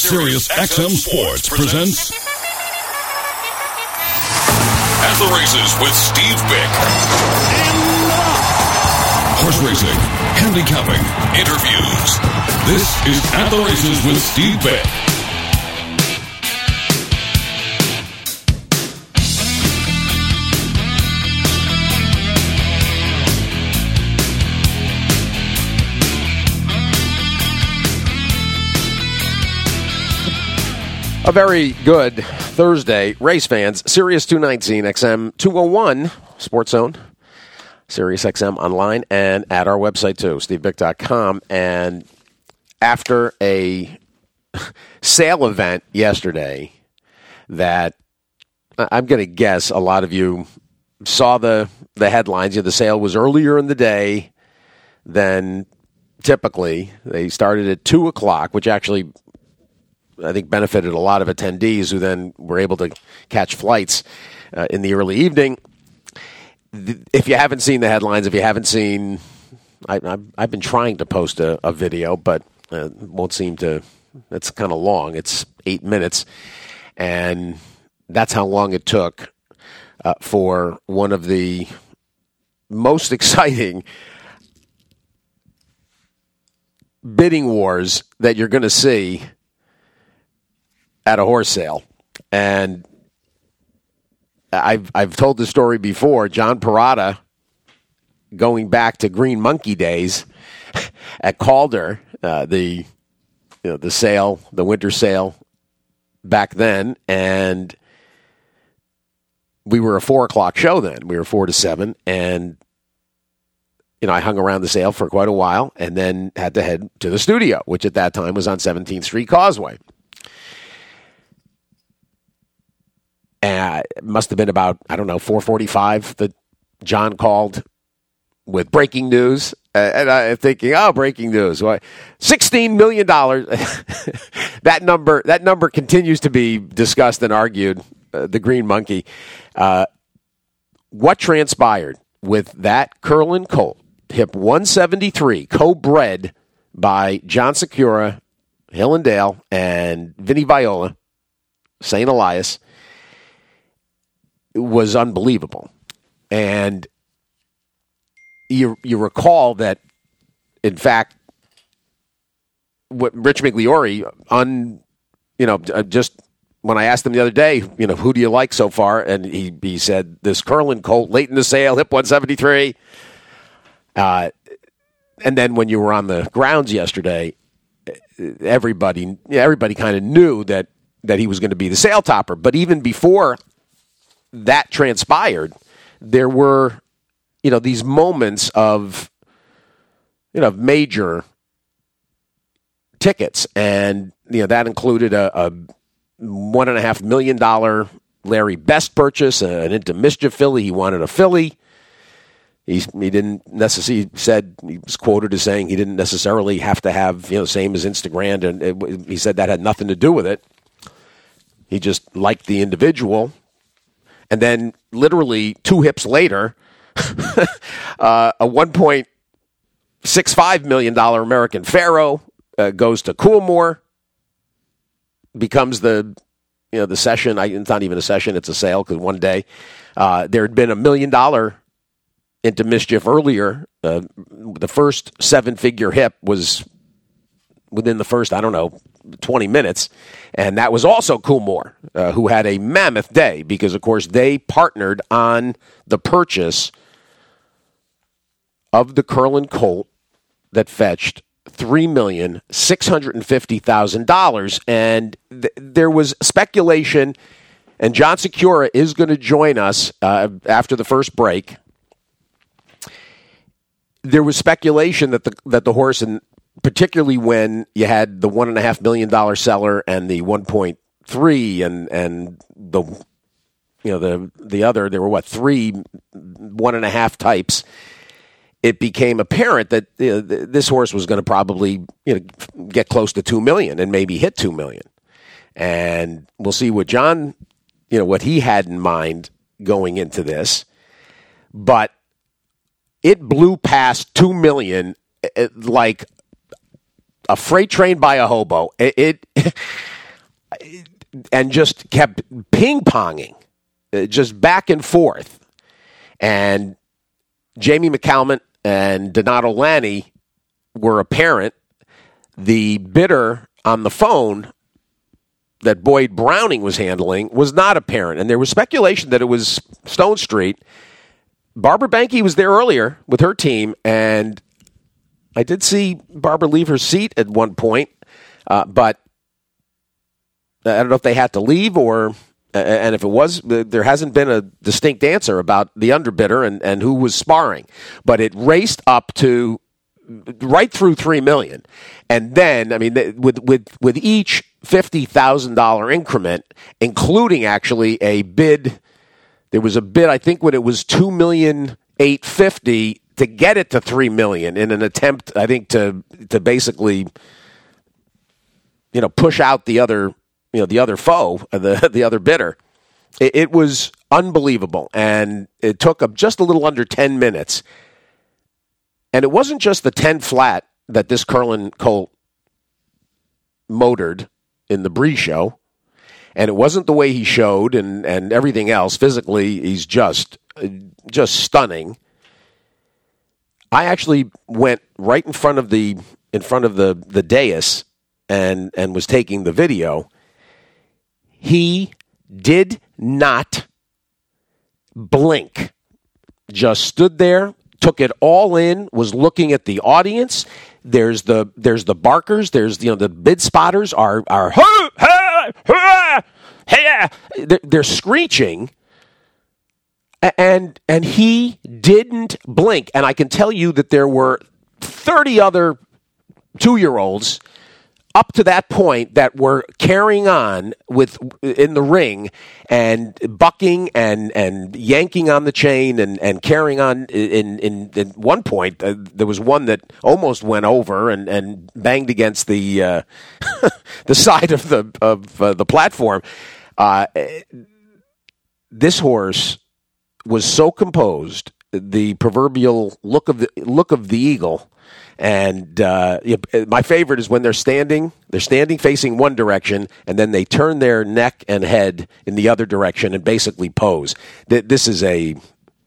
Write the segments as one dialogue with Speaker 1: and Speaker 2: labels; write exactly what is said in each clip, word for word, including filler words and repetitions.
Speaker 1: Sirius X M Sports presents At the Races with Steve Bick. Horse racing, handicapping, interviews. This is At the Races with Steve Bick.
Speaker 2: A very good Thursday, race fans. Sirius two nineteen, X M two oh one, Sports Zone, Sirius X M online, and at our website too, steve bick dot com. And after a sale event yesterday that I'm going to guess a lot of you saw the, the headlines. Yeah, the sale was earlier in the day than typically. They started at two o'clock, which actually I think benefited a lot of attendees who then were able to catch flights uh, in the early evening. If you haven't seen the headlines, if you haven't seen, I, I've, I've been trying to post a, a video, but uh, won't seem to, it's kind of long. It's eight minutes. And that's how long it took uh, for one of the most exciting bidding wars that you're going to see at a horse sale. And I've I've told the story before. John Parada, going back to Green Monkey days at Calder, uh, the you know, the sale, the winter sale back then, and we were a four o'clock show then. We were four to seven, and you know I hung around the sale for quite a while, and then had to head to the studio, which at that time was on seventeenth Street Causeway. And it must have been about, I don't know, four forty-five that John called with breaking news. Uh, and I'm thinking, oh, breaking news. What? sixteen million dollars. that number that number continues to be discussed and argued, uh, the Green Monkey. Uh, what transpired with that Curlin colt, hip one seventy-three, co-bred by John Secura, Hill and Dale, and Vinny Viola, Saint Elias, was unbelievable. And you you recall that, in fact, what Rich Migliore, un, you know, just when I asked him the other day, you know, who do you like so far? And he, he said, this Curlin colt, late in the sale, hip one seventy-three. Uh, and then when you were on the grounds yesterday, everybody everybody kind of knew that, that he was going to be the sale topper. But even before that transpired, there were, you know, these moments of, you know, major tickets. And, you know, that included a, a one and a half million dollar Larry Best purchase, an Into Mischief filly. He wanted a filly. He, he didn't necessarily, he said, he was quoted as saying he didn't necessarily have to have, you know, same as Instagram. And it, he said that had nothing to do with it. He just liked the individual. And then literally two hips later, uh, a one point six five million dollars American Pharoah uh, goes to Coolmore, becomes the, you know, the session. I, it's not even a session, it's a sale, because one day uh, there had been a million dollar Into Mischief earlier. Uh, the first seven-figure hip was within the first, I don't know, twenty minutes. And that was also Coolmore, uh, who had a mammoth day because, of course, they partnered on the purchase of the Curlin colt that fetched three million six hundred fifty thousand dollars. And th- there was speculation, and John Secura is going to join us uh, after the first break. There was speculation that the that the horse, and particularly when you had the one and a half million dollar seller and the one point three, and and the you know the the other, there were what three one and a half types. It became apparent that you know, this horse was going to probably you know get close to two million and maybe hit two million. And we'll see what John, you know, what he had in mind going into this, but it blew past two million like a freight train by a hobo. It, it and just kept ping-ponging, uh, just back and forth. And Jamie McCalmont and Donato Lanni were apparent. The bidder on the phone that Boyd Browning was handling was not apparent. And there was speculation that it was Stone Street. Barbara Banke was there earlier with her team, and I did see Barbara leave her seat at one point, uh, but I don't know if they had to leave or, and if it was, there hasn't been a distinct answer about the underbidder and, and who was sparring. But it raced up to right through three million dollars. And then, I mean, with with with each fifty thousand dollars increment, including actually a bid, there was a bid, I think when it was two million eight hundred fifty thousand dollars to get it to three million dollars in an attempt, I think, to to basically, you know, push out the other, you know, the other foe, the the other bidder. It, it was unbelievable, and it took up just a little under ten minutes. And it wasn't just the ten flat that this Curlin colt motored in the Bree show, and it wasn't the way he showed and, and everything else. Physically, he's just just stunning. I actually went right in front of the in front of the, the dais and and was taking the video. He did not blink. Just stood there, took it all in, was looking at the audience. There's the there's the barkers, there's you know the bid spotters are are ha, ha, ha, ha. They're, they're screeching. And and he didn't blink. And I can tell you that there were thirty other two-year-olds up to that point that were carrying on with in the ring and bucking and, and yanking on the chain and, and carrying on. In, in, in one point, uh, there was one that almost went over and, and banged against the uh, the side of the of uh, the platform. Uh, this horse was so composed, the proverbial look of the look of the eagle, and uh, my favorite is when they're standing, they're standing facing one direction, and then they turn their neck and head in the other direction and basically pose. This is a,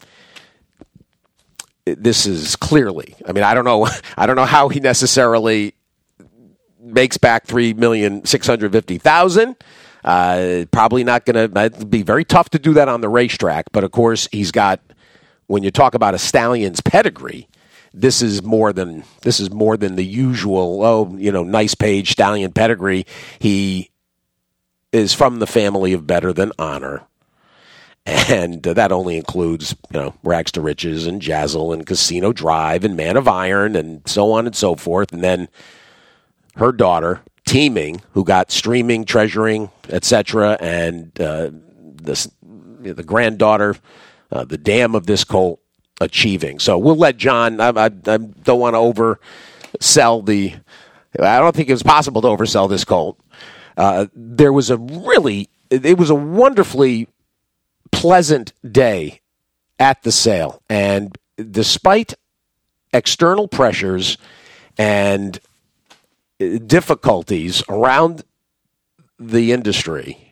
Speaker 2: this is clearly. I mean, I don't know, I don't know how he necessarily makes back three million six hundred fifty thousand. Uh, probably not going to it'd be very tough to do that on the racetrack. But, of course, he's got, when you talk about a stallion's pedigree, this is more than this is more than the usual, oh, you know, nice page stallion pedigree. He is from the family of Better Than Honor. And uh, that only includes, you know, Rags to Riches and Jazzle and Casino Drive and Man of Iron and so on and so forth. And then her daughter, Teaming, who got Streaming, Treasuring, et cetera, and uh, this, the granddaughter, uh, the dam of this colt, Achieving. So we'll let John. I, I, I don't want to oversell the. I don't think it was possible to oversell this colt. Uh, there was a really, it was a wonderfully pleasant day at the sale, and despite external pressures and difficulties around the industry,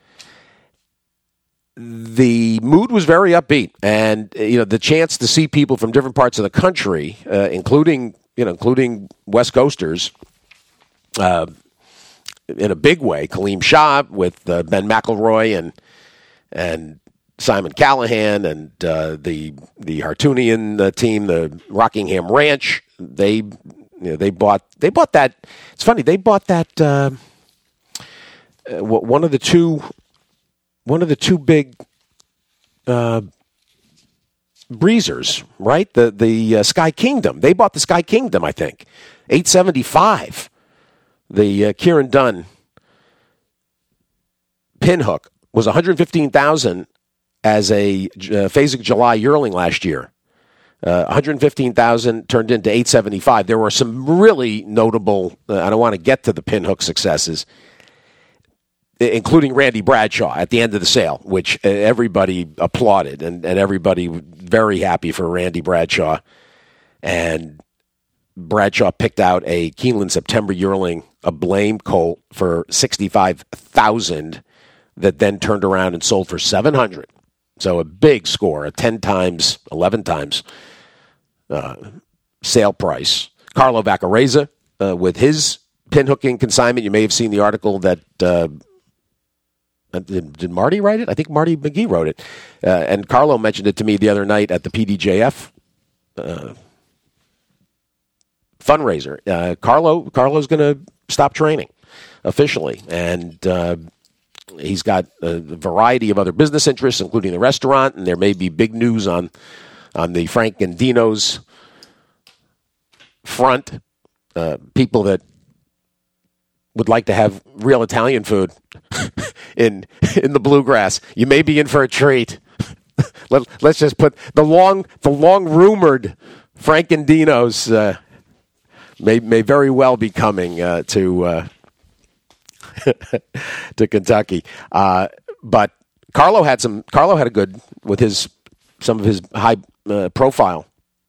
Speaker 2: the mood was very upbeat, and you know the chance to see people from different parts of the country, uh, including you know including West Coasters, uh, in a big way. Kaleem Shah with uh, Ben McElroy and and Simon Callahan and uh, the the Hartunian uh, team, the Rockingham Ranch. They. You know, they bought. They bought that. It's funny. They bought that. Uh, uh, one of the two. One of the two big uh, breezers, right? The the uh, Sky Kingdom. They bought the Sky Kingdom. I think eight seventy five. The uh, Kieran Dunn pinhook was one hundred fifteen thousand as a uh, Phasic July yearling last year. Uh, one hundred fifteen thousand turned into eight seventy-five. There were some really notable, uh, I don't want to get to the pinhook successes, including Randy Bradshaw at the end of the sale, which uh, everybody applauded, and, and everybody very happy for Randy Bradshaw. And Bradshaw picked out a Keeneland September yearling a Blame Colt for sixty-five thousand dollars that then turned around and sold for seven hundred dollars. So a big score, a ten times, eleven times uh, sale price. Carlo Vaccarezza uh, with his pinhooking consignment. You may have seen the article that uh, did, did Marty write it? I think Marty McGee wrote it. Uh, and Carlo mentioned it to me the other night at the P D J F uh, fundraiser. Uh, Carlo Carlo's going to stop training officially, and uh, he's got a variety of other business interests, including the restaurant, and there may be big news on on the Frank and Dino's front. Uh, people that would like to have real Italian food in in the Bluegrass, you may be in for a treat. Let, let's just put the long the long rumored Frank and Dino's uh, may may very well be coming uh, to. Uh, to Kentucky, uh, but Carlo had some. Carlo had a good with his some of his high uh, profile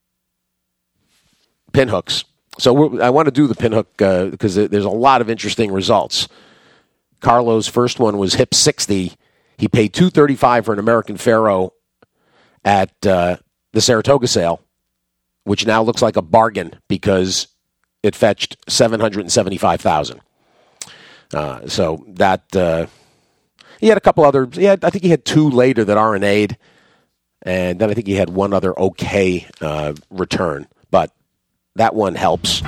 Speaker 2: pinhooks. So we're, I want to do the pinhook because uh, there's a lot of interesting results. Carlo's first one was hip sixty. He paid two thirty five for an American Pharaoh at uh, the Saratoga sale, which now looks like a bargain because it fetched seven hundred seventy five thousand. Uh, so that uh, he had a couple other. He had, I think he had two later that R N A'd, and then I think he had one other okay uh, return. But that one helps.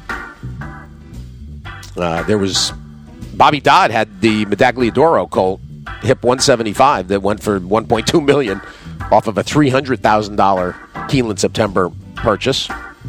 Speaker 2: Uh, there was Bobby Dodd had the Medagliadoro Colt hip one seventy-five that went for one point two million dollars off of a three hundred thousand dollars Keeneland September purchase.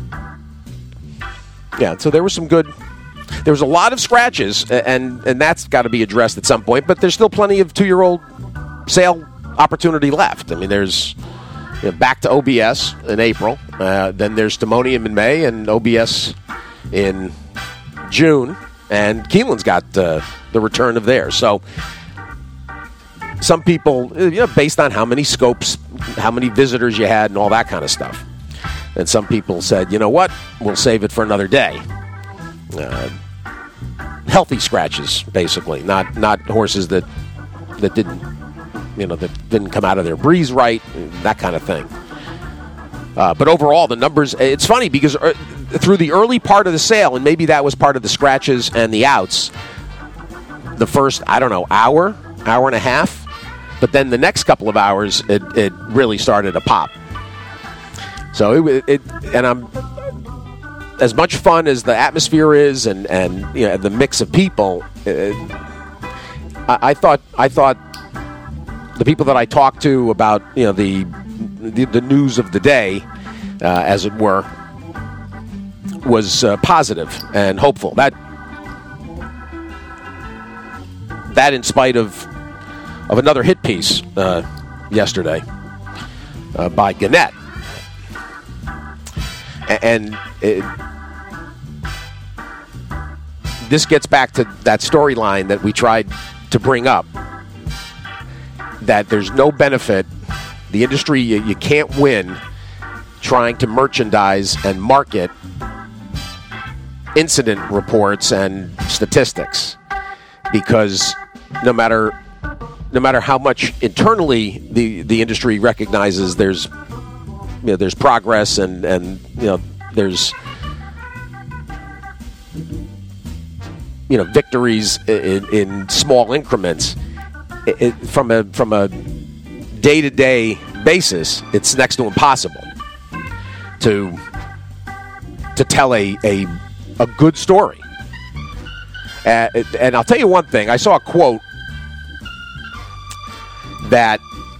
Speaker 2: Yeah, so there was some good. There was a lot of scratches, and, and that's got to be addressed at some point, but there's still plenty of two-year-old sale opportunity left. I mean, there's you know, back to O B S in April. Uh, then there's Timonium in May and O B S in June, and Keeneland's got uh, the return of theirs. So some people, you know, based on how many scopes, how many visitors you had, and all that kind of stuff. And some people said, you know what, we'll save it for another day. Uh, healthy scratches, basically, not not horses that that didn't, you know, that didn't come out of their breeze right, that kind of thing. Uh, but overall, the numbers. It's funny because uh, through the early part of the sale, and maybe that was part of the scratches and the outs. The first, I don't know, hour, hour and a half, but then the next couple of hours, it it really started to pop. So it, it and I'm. As much fun as the atmosphere is, and, and you know, the mix of people, uh, I, I thought I thought the people that I talked to about you know the the, the news of the day, uh, as it were, was uh, positive and hopeful. That that in spite of of another hit piece uh, yesterday uh, by Gannett. And it, this gets back to that storyline that we tried to bring up, that there's no benefit. The industry, you, you can't win trying to merchandise and market incident reports and statistics, because no matter no matter how much internally the, the industry recognizes there's You know, there's progress and, and you know there's you know victories in, in small increments. It, it, from a from a day to day basis, it's next to impossible to to tell a a, a good story. Uh, and I'll tell you one thing: I saw a quote that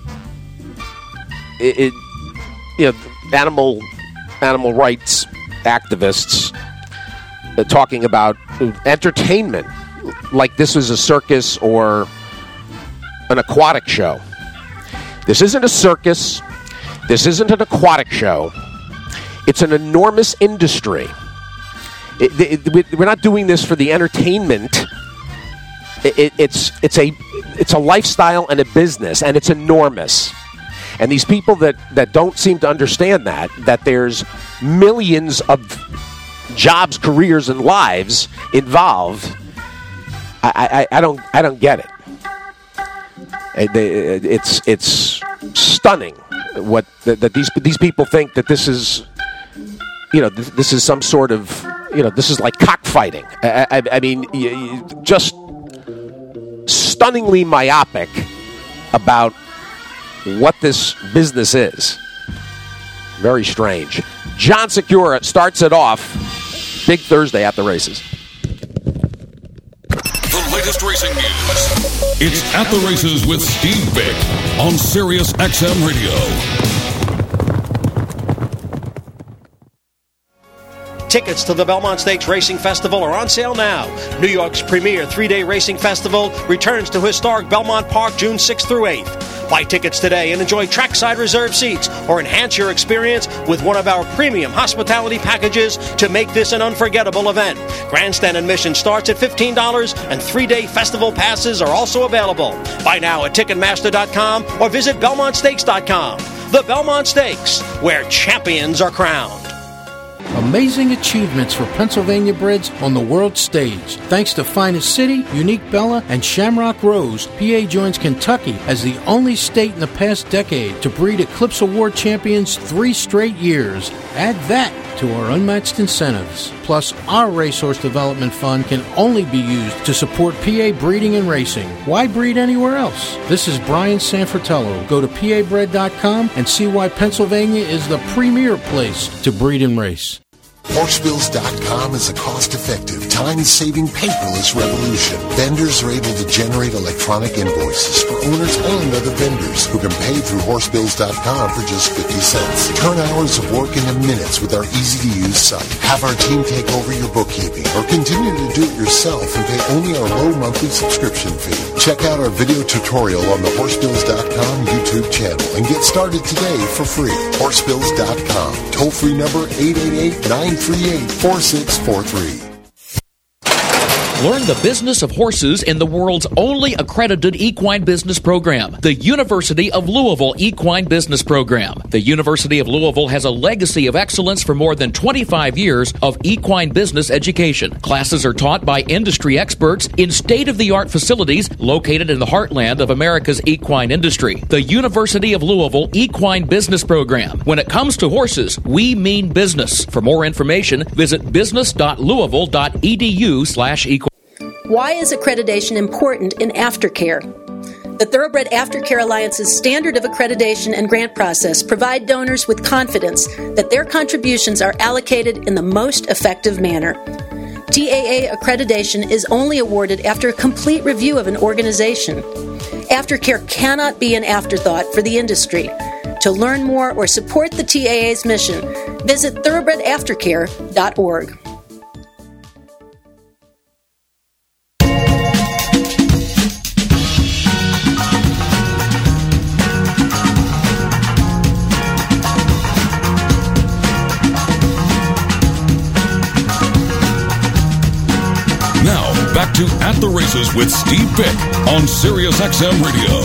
Speaker 2: it. it You know, animal animal rights activists uh, talking about entertainment like this is a circus or an aquatic show. This isn't a circus. This isn't an aquatic show. It's an enormous industry. It, it, we're not doing this for the entertainment. It, it, it's it's a it's a lifestyle and a business, and it's enormous. And these people that, that don't seem to understand that, that there's millions of jobs, careers, and lives involved. I, I, I don't I don't get it. It's it's stunning what that, that these these people think that this is, you know, this, this is some sort of, you know, this is like cockfighting. I, I, I mean, you, you just stunningly myopic about what this business is. Very strange. John Secura starts it off. Big Thursday at the races.
Speaker 1: The latest racing news. It's At the Races with Steve Vick on Sirius X M Radio.
Speaker 3: Tickets to the Belmont Stakes Racing Festival are on sale now. New York's premier three-day racing festival returns to historic Belmont Park June sixth through eighth. Buy tickets today and enjoy trackside reserved seats or enhance your experience with one of our premium hospitality packages to make this an unforgettable event. Grandstand admission starts at fifteen dollars and three-day festival passes are also available. Buy now at Ticketmaster dot com or visit Belmont Stakes dot com. The Belmont Stakes, where champions are crowned.
Speaker 4: Amazing achievements for Pennsylvania breds on the world stage. Thanks to Finest City, Unique Bella, and Shamrock Rose, P A joins Kentucky as the only state in the past decade to breed Eclipse Award champions three straight years. Add that to our unmatched incentives. Plus, our Racehorse Development Fund can only be used to support P A breeding and racing. Why breed anywhere else? This is Brian Sanfratello. Go to P A bred dot com and see why Pennsylvania is the premier place to breed and race.
Speaker 5: Horsebills dot com is a cost-effective, time-saving paperless revolution. Vendors are able to generate electronic invoices for owners and other vendors who can pay through Horsebills dot com for just fifty cents. Turn hours of work into minutes with our easy-to-use site. Have our team take over your bookkeeping or continue to do it yourself and pay only our low monthly subscription fee. Check out our video tutorial on the Horsebills dot com YouTube channel and get started today for free. Horsebills dot com. Toll-free number eight eight eight, nine three eight, four six four three.
Speaker 6: Learn the business of horses in the world's only accredited equine business program, the University of Louisville Equine Business Program. The University of Louisville has a legacy of excellence for more than twenty-five years of equine business education. Classes are taught by industry experts in state-of-the-art facilities located in the heartland of America's equine industry. The University of Louisville Equine Business Program. When it comes to horses, we mean business. For more information, visit business dot louisville dot e d u slash equine.
Speaker 7: Why is accreditation important in aftercare? The Thoroughbred Aftercare Alliance's standard of accreditation and grant process provide donors with confidence that their contributions are allocated in the most effective manner. T A A accreditation is only awarded after a complete review of an organization. Aftercare cannot be an afterthought for the industry. To learn more or support the T A A's mission, visit thoroughbred aftercare dot org.
Speaker 1: Back to At the Races with Steve Vick on Sirius X M Radio.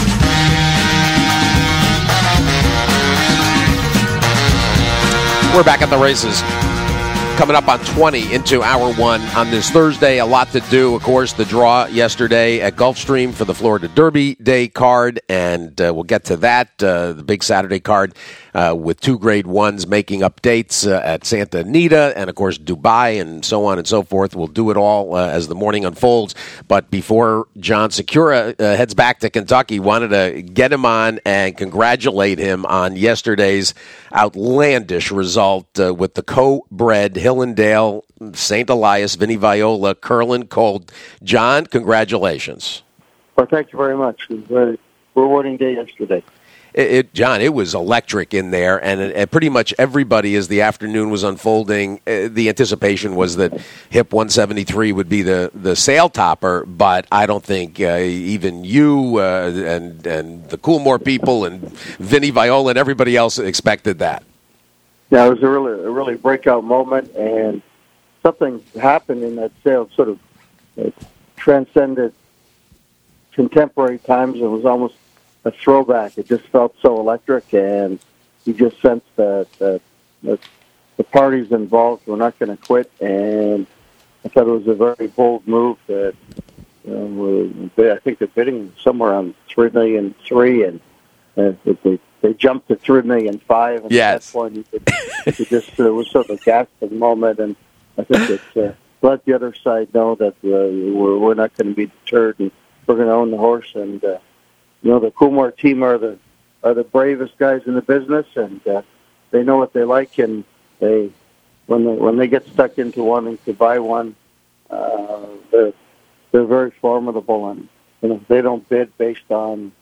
Speaker 2: We're back at the races. Coming up on twenty into hour one on this Thursday. A lot to do. Of course, the draw yesterday at Gulfstream for the Florida Derby Day card, and uh, we'll get to that. Uh, the big Saturday card uh, with two grade ones making up dates uh, at Santa Anita and, of course, Dubai and so on and so forth. We'll do it all uh, as the morning unfolds. But before John Secura uh, heads back to Kentucky, wanted to get him on and congratulate him on yesterday's outlandish result uh, with the co-bred Hillendale, Saint Elias, Vinnie Viola, Curlin Colt. John, congratulations.
Speaker 8: Well, thank you very much. It was a very rewarding day yesterday.
Speaker 2: It, it, John, it was electric in there, and, and pretty much everybody, as the afternoon was unfolding, uh, the anticipation was that Hip one seventy-three would be the, the sail topper, but I don't think uh, even you uh, and, and the Coolmore people and Vinnie Viola and everybody else expected that.
Speaker 8: Yeah, it was a really, a really breakout moment, and something happened in that sale, sort of it transcended contemporary times. It was almost a throwback. It just felt so electric, and you just sensed that, that, that the parties involved were not going to quit, and I thought it was a very bold move. That you know, they, I think they're bidding somewhere on three million three, and uh, they they jumped to three million five. And
Speaker 2: yes.
Speaker 8: At that point, you could, you could just uh, it was sort of a gasping moment, and I think it's uh, let the other side know that uh, we're we're not going to be deterred, and we're going to own the horse. And uh, you know, the Coolmore team are the are the bravest guys in the business, and uh, they know what they like, and they when they when they get stuck into wanting to buy one, uh, they're they're very formidable, and you know, they don't bid based on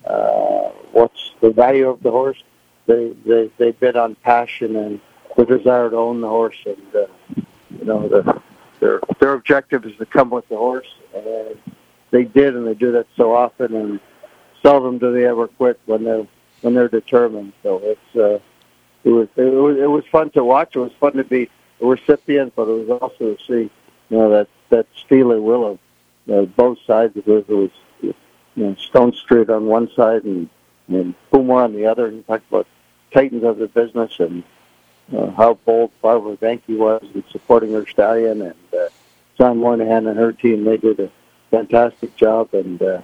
Speaker 8: uh, what's the value of the horse. They they they bid on passion and the desire to own the horse, and uh, you know the, their their objective is to come with the horse, and they did, and they do that so often, and seldom do they ever quit when they're when they're determined. So it's uh, it was it was it was fun to watch. It was fun to be a recipient, but it was also to see you know that that steely will of uh, both sides of it. It was you know Stone Street on one side and and Coolmore on the other. And you talk about titans of the business and uh, how bold Barbara Vanke was in supporting her stallion, and uh, John Moynihan and her team. They did a fantastic job, and uh,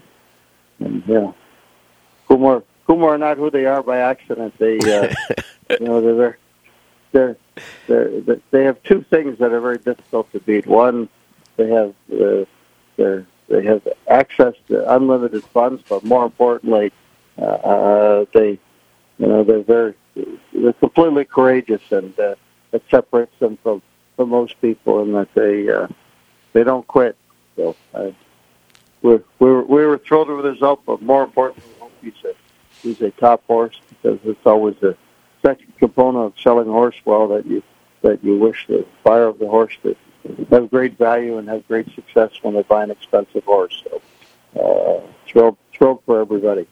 Speaker 8: and yeah, Coolmore. Coolmore are not who they are by accident. They, uh, you know, they're, they're they're they have two things that are very difficult to beat. One, they have uh, they they have access to unlimited funds, but more importantly, uh, uh, they you know they're very they're completely courageous, and uh, it separates them from, from most people, in that they uh, they don't quit. So uh, we we were, we were thrilled with the result, but more importantly, we hope he's a he's a top horse, because it's always the second component of selling a horse well that you that you wish the buyer of the horse to have great value and have great success when they buy an expensive horse. So uh, thrilled thrilled for everybody.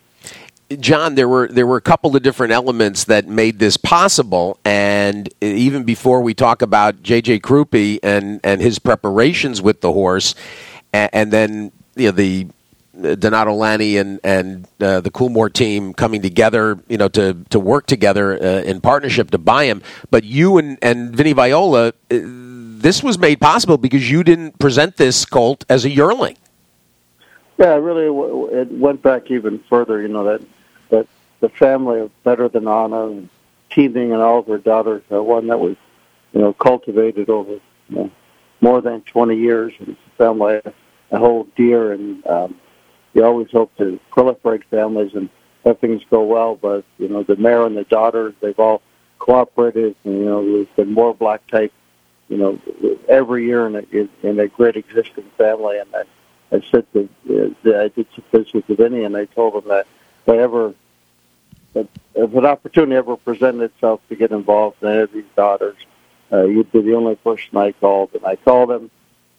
Speaker 2: John, there were there were a couple of different elements that made this possible, and even before we talk about J J Krupe and, and his preparations with the horse, and, and then you know the Donato Lani and and uh, the Coolmore team coming together, you know, to to work together uh, in partnership to buy him. But you and and Vinny Viola, uh, this was made possible because you didn't present this colt as a yearling.
Speaker 8: Yeah, really, it went back even further. You know that that the family of Better Than Anna and teaming and all of her daughters are one that was, you know, cultivated over you know, more than twenty years, and it's a family I hold dear, and um, you always hope to proliferate families and have things go well. But you know, the mare and the daughters, they've all cooperated. And, you know, there's been more black type, you know, every year in a, in a great existing family, and I. I said to, uh, I did some business with Vinny, and I told him that if I ever, that if an opportunity ever presented itself to get involved in any of these daughters, uh, you'd be the only person I called. And I called him,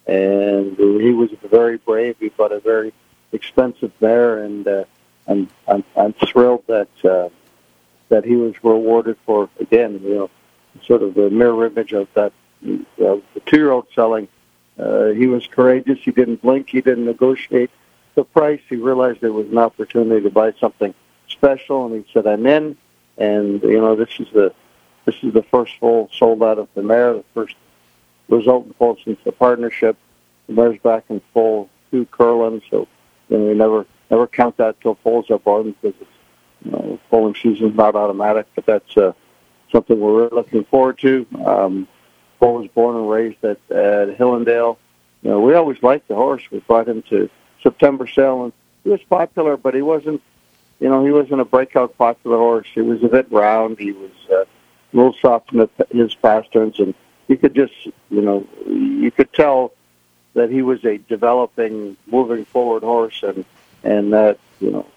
Speaker 8: and he was very brave. He bought a very expensive mare, and uh, I'm, I'm I'm thrilled that uh, that he was rewarded for, again, you know, sort of the mirror image of that uh, the two-year-old selling. Uh, he was courageous. He didn't blink. He didn't negotiate the price. He realized there was an opportunity to buy something special, and he said, "I'm in." And you know, this is the this is the first full sold out of the mare. The first result in full since the partnership. The mare's back in full two Curlin, so you know, we never never count that till foals are born, because it's, you know, foaling season's not automatic. But that's uh, something we're really looking forward to. Um, Foal was born and raised at, at Hillendale. You know, we always liked the horse. We brought him to September sale, and he was popular, but he wasn't, you know, he wasn't a breakout popular horse. He was a bit round. He was uh, a little soft in the, his pasterns, and you could just, you know, you could tell that he was a developing, moving forward horse, and and that, you know,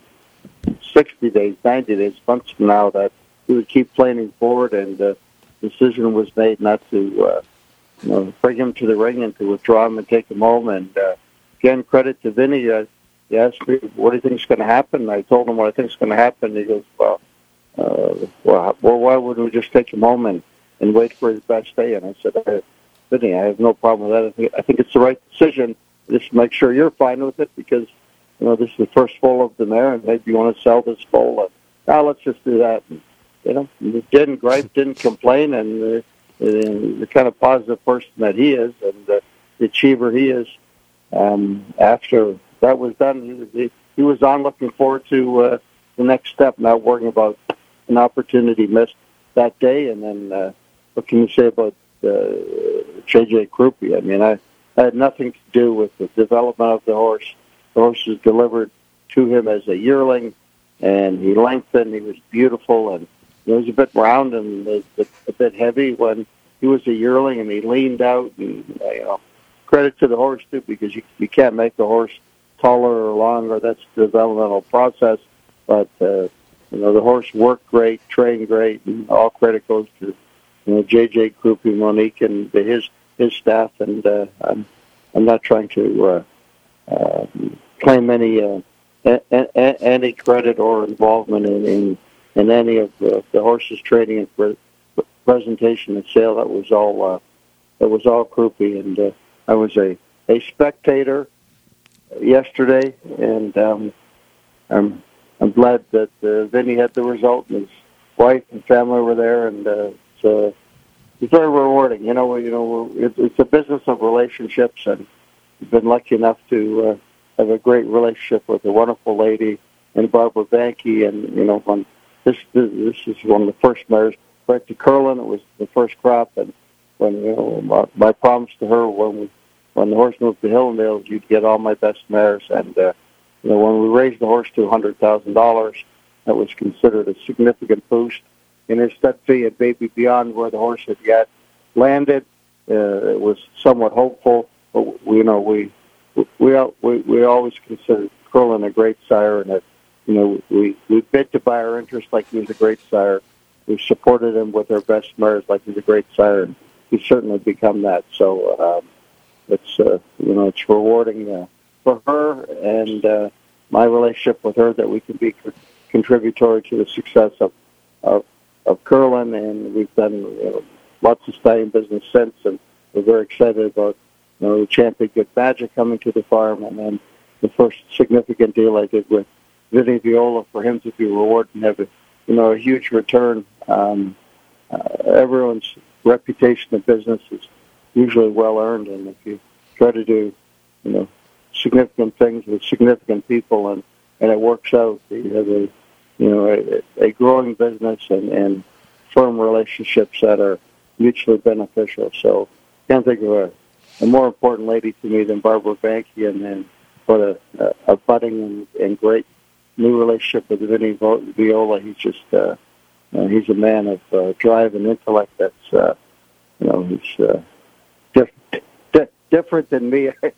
Speaker 8: sixty days, ninety days, months from now, that he would keep planning forward, and uh, decision was made not to uh, you know, bring him to the ring and to withdraw him and take him home. And uh, again, credit to Vinny. Uh, he asked me, what do you think is going to happen? I told him what I think is going to happen. He goes, well, uh, well, well, why wouldn't we just take him home and, and wait for his best day? And I said, uh, Vinny, I have no problem with that. I think, I think it's the right decision. Just make sure you're fine with it, because you know this is the first foal of the mare, and maybe you want to sell this foal. And, now let's just do that. And, you know, didn't gripe, didn't complain, and uh, the kind of positive person that he is and uh, the achiever he is. Um, after that was done, he, he was on looking forward to uh, the next step, not worrying about an opportunity missed that day. And then uh, what can you say about uh, J J. Krupe? I mean, I, I had nothing to do with the development of the horse. The horse was delivered to him as a yearling, and he lengthened. He was beautiful, and he was a bit round and a, a bit heavy when he was a yearling, and he leaned out. And you know, credit to the horse too, because you you can't make a horse taller or longer. That's the developmental process. But uh, you know, the horse worked great, trained great, and all credit goes to you know J J. Krupe, Monique, and his his staff. And uh, I'm I'm not trying to uh, uh, claim any uh, a, a, any credit or involvement in in, in any of the, the horses' training and pre- presentation and sale. That was all uh, that was all Krupe, and uh, I was a, a spectator yesterday, and um, I'm I'm glad that uh, Vinny had the result, and his wife and family were there, and uh, it's, uh, it's very rewarding. You know, you know, it's, it's a business of relationships, and I've been lucky enough to uh, have a great relationship with a wonderful lady, and Barbara Banke, and you know, when this this is one of the first mares. Right to Curlin, it was the first crop, and when you know my, my promise to her when we, when the horse moved to Hillendale, you'd get all my best mares, and uh, you know when we raised the horse to a hundred thousand dollars, that was considered a significant boost in her stud fee and maybe beyond where the horse had yet landed. Uh, it was somewhat hopeful, but we, you know we we we we always considered Curlin a great sire, and that you know we we bid to buy our interest like he was a great sire. We supported him with our best mares like he's a great sire, and he's certainly become that. So um, it's uh, you know it's rewarding uh, for her and uh, my relationship with her that we can be co- contributory to the success of of, of Curlin, and we've done you know, lots of stallion business since, and we're very excited about you know the Champion Good Magic coming to the farm, and then the first significant deal I did with Vinny Viola for him to be rewarded and have a you know a huge return. Um, uh, everyone's reputation in business is usually well earned, and if you try to do, you know, significant things with significant people, and, and it works out, you have a, you know, a, a growing business and, and firm relationships that are mutually beneficial. So, can't think of a, a more important lady to me than Barbara Banke, and then what a, a, a budding and, and great new relationship with Vinny Viola. He's just. Uh, Uh, he's a man of uh, drive and intellect that's, uh, you know, he's uh, diff- di- different than me. uh,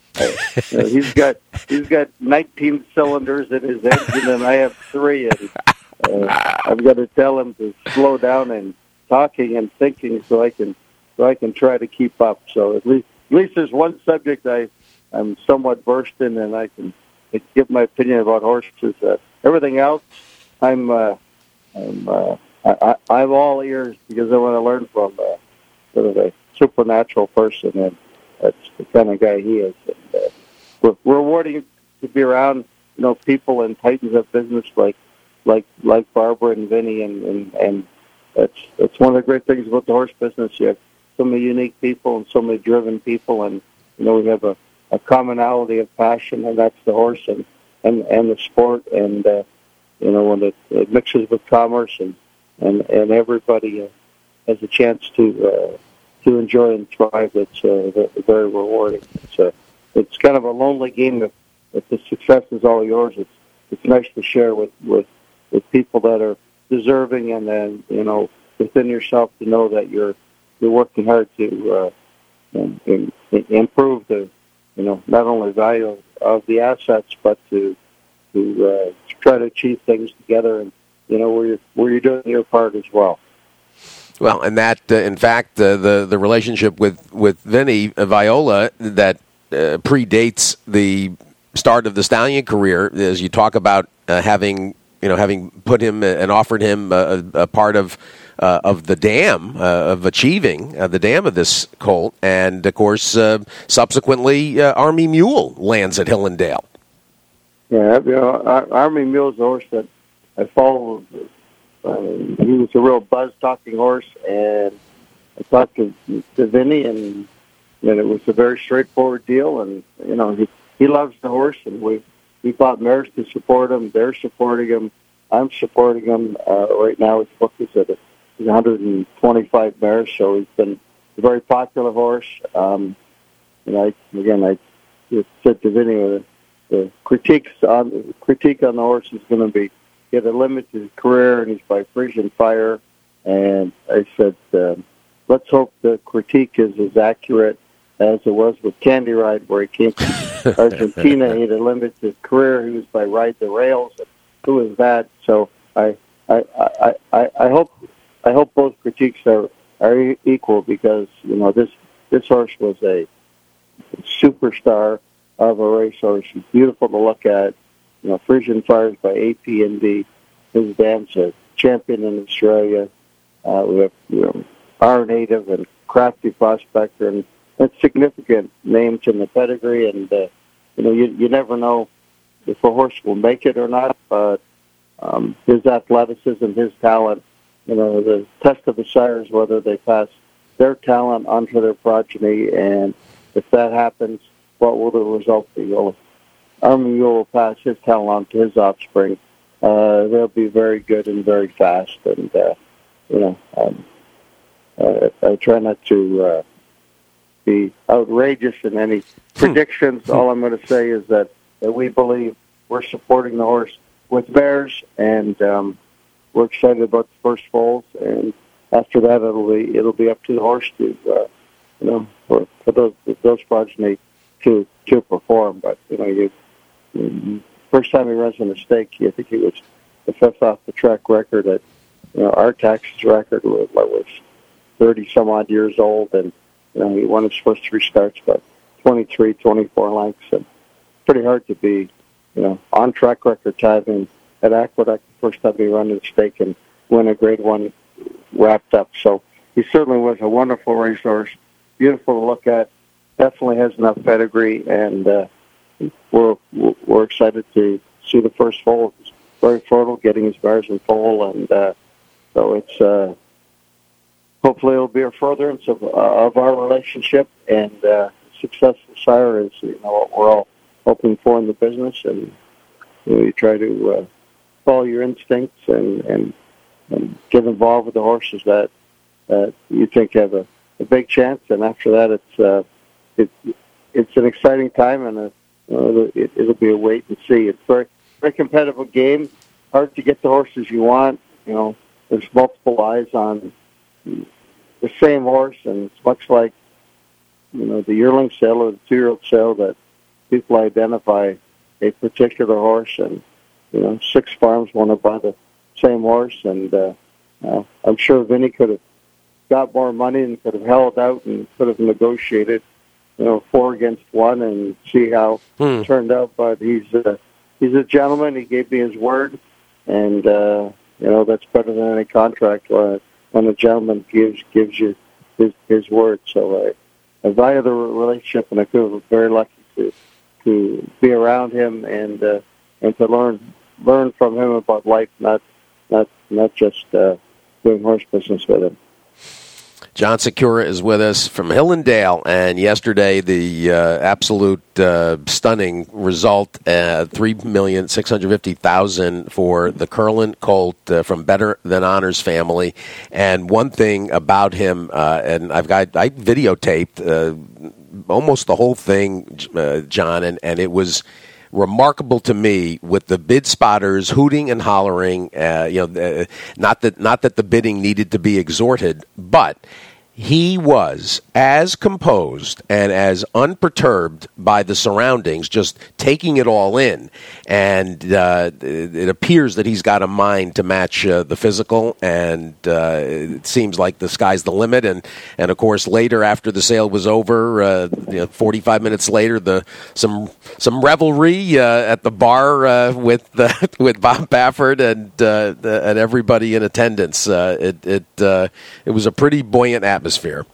Speaker 8: he's got he's got nineteen cylinders in his engine, and I have three. And uh, I've got to tell him to slow down in talking and thinking so I can so I can try to keep up. So at least at least there's one subject I I'm somewhat versed in, and I can give my opinion about horses. Uh, everything else, I'm uh, I'm. Uh, I, I, I'm all ears because I want to learn from uh, sort of a supernatural person, and that's the kind of guy he is. And, uh, we're, we're rewarding to be around, you know, people and titans of business like like like Barbara and Vinny, and, and, and that's that's one of the great things about the horse business. You have so many unique people and so many driven people, and you know we have a, a commonality of passion, and that's the horse and and, and the sport, and uh, you know when it, it mixes with commerce and. And, and everybody uh, has a chance to uh, to enjoy and thrive. It's uh, very rewarding. It's uh, it's kind of a lonely game. If, if the success is all yours, it's it's nice to share with, with, with people that are deserving, and then you know within yourself to know that you're you're working hard to uh, in, in, in improve the you know not only value of the assets, but to to, uh, to try to achieve things together, and you know, where you're, where you're doing your part as well.
Speaker 2: Well, and that, uh, in fact, uh, the the relationship with, with Vinny Viola that uh, predates the start of the stallion career, as you talk about uh, having, you know, having put him and offered him a, a part of uh, of the dam, uh, of achieving uh, the dam of this colt, and, of course, uh, subsequently, uh, Army Mule lands at Hillendale.
Speaker 8: Yeah, you know, Army Mule's a horse that I followed. Uh, he was a real buzz-talking horse, and I talked to, to Vinny, and, and it was a very straightforward deal. And, you know, he, he loves the horse, and we, we bought mares to support him. They're supporting him. I'm supporting him. Uh, right now, his book is at one hundred twenty-five mares, so he's been a very popular horse. Um, and I, again, I said to Vinny, the, the critiques on, the critique on the horse is going to be, he had a limited career, and he's by Frisian Fire. And I said, um, let's hope the critique is as accurate as it was with Candy Ride, where he came from Argentina. He had a limited career. He was by Ride the Rails. And who is that? So I, I, I, I, I hope, I hope both critiques are, are equal, because you know this this horse was a superstar of a racehorse. He's beautiful to look at. You know, Frisian Fires by A P and D. His dam's a champion in Australia. Uh, we have you know, our native and crafty prospector, and that's significant names in the pedigree. And uh, you know, you you never know if a horse will make it or not. But um, his athleticism, his talent, you know, the test of the sires, whether they pass their talent onto their progeny, and if that happens, what will the result be? Well, if Army will pass his talent on to his offspring, uh, they'll be very good and very fast. And, uh, you know, um, uh, I try not to uh, be outrageous in any predictions. All I'm going to say is that, that we believe we're supporting the horse with mares, and um, we're excited about the first foals. And after that, it'll be it'll be up to the horse to, uh, you know, for, for those those progeny to to perform. But you know, you first time he runs in a stake, I think he was the fifth off the track record at, you know, our Texas record was, was thirty some odd years old, and you know he won his first three starts by twenty-three, twenty-four lengths, and pretty hard to be, you know, on track record time at Aqueduct the first time he ran in a stake and win a Grade One wrapped up. So he certainly was a wonderful racehorse, beautiful to look at, definitely has enough pedigree, and uh, we're we're excited to see the first foal. It's very fertile, getting his bars in foal, and uh, so it's uh, hopefully it'll be a furtherance of uh, of our relationship, and uh, successful sire is, you know, what we're all hoping for in the business, and you know, you try to uh, follow your instincts and, and and get involved with the horses that that you think have a, a big chance, and after that, it's uh, it, it's an exciting time, and a, you know, it, it'll be a wait and see. It's very very competitive game, hard to get the horses you want. You know, there's multiple eyes on the same horse, and it's much like, you know, the yearling sale or the two-year-old sale that people identify a particular horse, and you know, six farms want to buy the same horse, and uh, uh, I'm sure Vinny could have got more money and could have held out and could have negotiated, you know, four against one and see how hmm. it turned out. But he's uh, he's a gentleman. He gave me his word, and uh, you know, that's better than any contract when, when a gentleman gives gives you his his word. So I, I value the relationship, and I feel very lucky to to be around him and uh, and to learn learn from him about life, not not not just uh, doing horse business with him.
Speaker 2: John Secura is with us from Hillendale, and yesterday the uh, absolute uh, stunning result, uh, three million six hundred fifty thousand dollars for the Curlin Colt uh, from Better Than Honors family. And one thing about him, uh, and I've got I videotaped uh, almost the whole thing, uh, John, and, and it was remarkable to me with the bid spotters hooting and hollering. Uh, you know, uh, not that not that the bidding needed to be exhorted, but he was as composed and as unperturbed by the surroundings, just taking it all in. And uh, it appears that he's got a mind to match uh, the physical, and uh, it seems like the sky's the limit. And, and of course, later after the sale was over, uh, you know, forty-five minutes later, the some some revelry uh, at the bar uh, with uh, with Bob Baffert and uh, and everybody in attendance. Uh, it it uh, it was a pretty buoyant atmosphere. Atmosphere.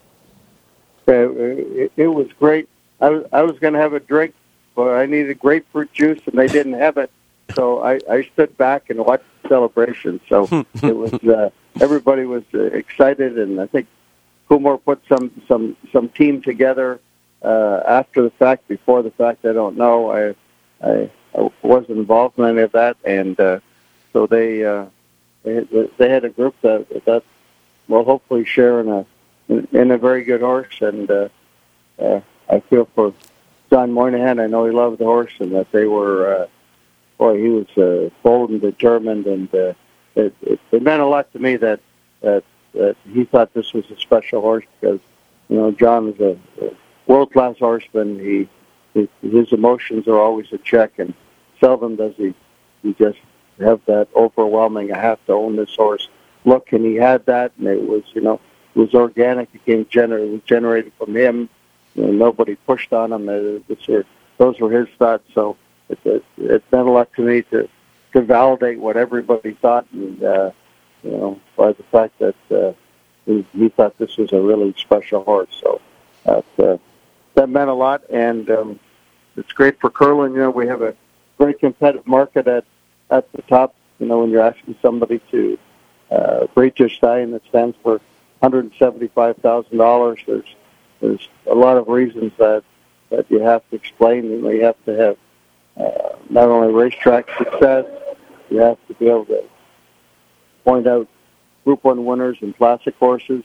Speaker 8: It, it was great. I was I was going to have a drink, but I needed grapefruit juice, and they didn't have it. So I, I stood back and watched the celebration. So it was uh, everybody was uh, excited, and I think Coolmore put some some some team together uh, after the fact, before the fact. I don't know. I I, I wasn't involved in any of that, and uh, so they, uh, they they had a group that that will hopefully share in a in, in a very good horse, and uh, uh, I feel for John Moynihan. I know he loved the horse, and that they were. Uh, boy, he was uh, bold and determined, and uh, it, it, it meant a lot to me that that. that he thought this was a special horse because, you know, John is a, a world-class horseman. He, his, his emotions are always a check, and seldom does he, he just have that overwhelming, I have to own this horse look, and he had that, and it was, you know, it was organic. It came gener- it was generated from him. You know, nobody pushed on him. It, it, it, those were his thoughts, so it, it, it meant a lot to me to, to validate what everybody thought, and, uh, you know, by the fact that uh, he, he thought this was a really special horse. So that, uh, that meant a lot, and um, it's great for curling. You know, we have a very competitive market at, at the top. You know, when you're asking somebody to uh, breed your stallion that stands for one hundred seventy-five thousand dollars, there's there's a lot of reasons that, that you have to explain. You know, you have to have uh, not only racetrack success, you have to be able to point out Group One winners and classic horses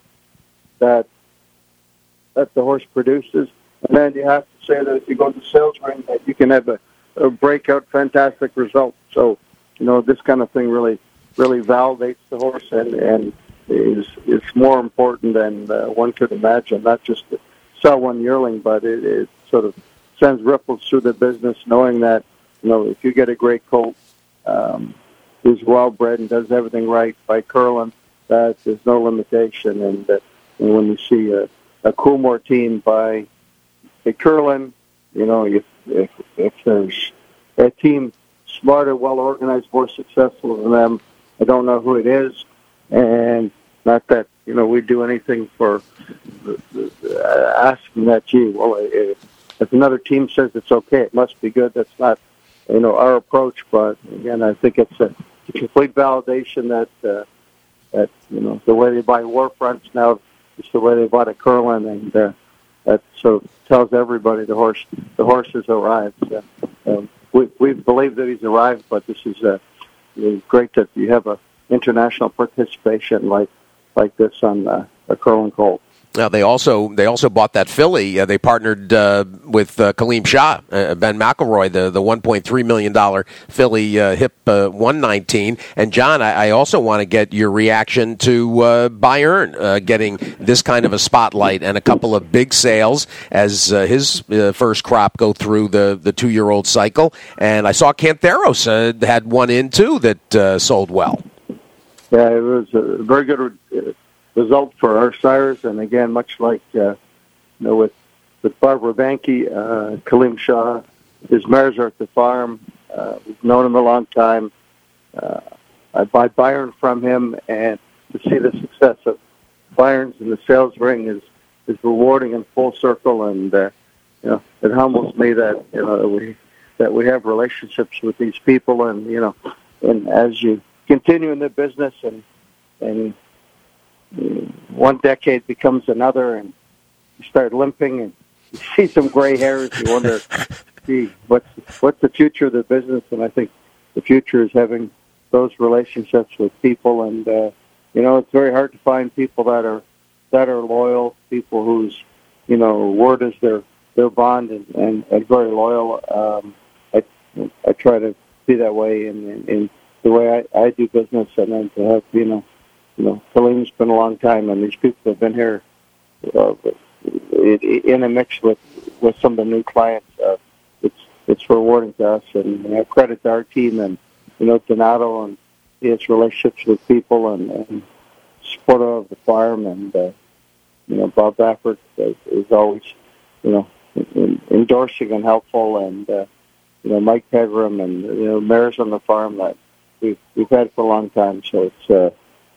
Speaker 8: that that the horse produces, and then you have to say that if you go to the sales ring, that you can have a, a breakout, fantastic result. So, you know, this kind of thing really, really validates the horse, and, and is is more important than uh, one could imagine. Not just to sell one yearling, but it, it sort of sends ripples through the business, knowing that, you know, if you get a great colt. Um, who's well-bred and does everything right by curling, that there's no limitation. And, uh, and when you see a, a Coolmore team by a curling, you know, if, if, if there's a team smarter, well-organized, more successful than them, I don't know who it is. And not that, you know, we do anything for uh, asking that, gee, well, if, if another team says it's okay, it must be good. That's not, you know, our approach. But, again, I think it's a complete validation that, uh, that you know, the way they buy war fronts now is the way they bought a curling, and uh, that so tells everybody the horse the horse has arrived. Uh, um, we we believe that he's arrived, but this is uh, it's great that you have a international participation like like this on uh, a curling colt.
Speaker 2: Now they also they also bought that filly. Uh, they partnered uh, with uh, Kaleem Shah, uh, Ben McElroy, the the one point three million dollar filly uh, Hip uh, one nineteen. And John, I, I also want to get your reaction to uh, Bayern uh, getting this kind of a spotlight and a couple of big sales as uh, his uh, first crop go through the, the two year old cycle. And I saw Canteros uh, had one in too that uh, sold well.
Speaker 8: Yeah, it was a very good Uh, result for our sires, and again, much like uh, you know, with with Barbara Banke, uh, Kaleem Shah, his mares are at the farm. Uh, we've known him a long time. Uh, I buy Bayern from him, and to see the success of Bayern's in the sales ring is is rewarding in full circle, and uh, you know, it humbles me that you know we that we have relationships with these people, and you know, and as you continue in the business and and one decade becomes another, and you start limping, and you see some gray hairs. You wonder, gee, what's what's the future of the business? And I think the future is having those relationships with people. And uh, you know, it's very hard to find people that are that are loyal, people whose you know word is their their bond, and, and, and very loyal. Um, I I try to be that way in in, in the way I, I do business, and then to have you know. You know, Kaleem's been a long time, and these people have been here uh, in a mix with, with some of the new clients. Uh, it's it's rewarding to us, and you know, credit to our team and you know Donato and his relationships with people and, and supporter of the farm, and uh, you know Bob Baffert is, is always you know in, endorsing and helpful, and uh, you know Mike Pegram and you know mares on the farm that we've we've had for a long time. So it's. Uh,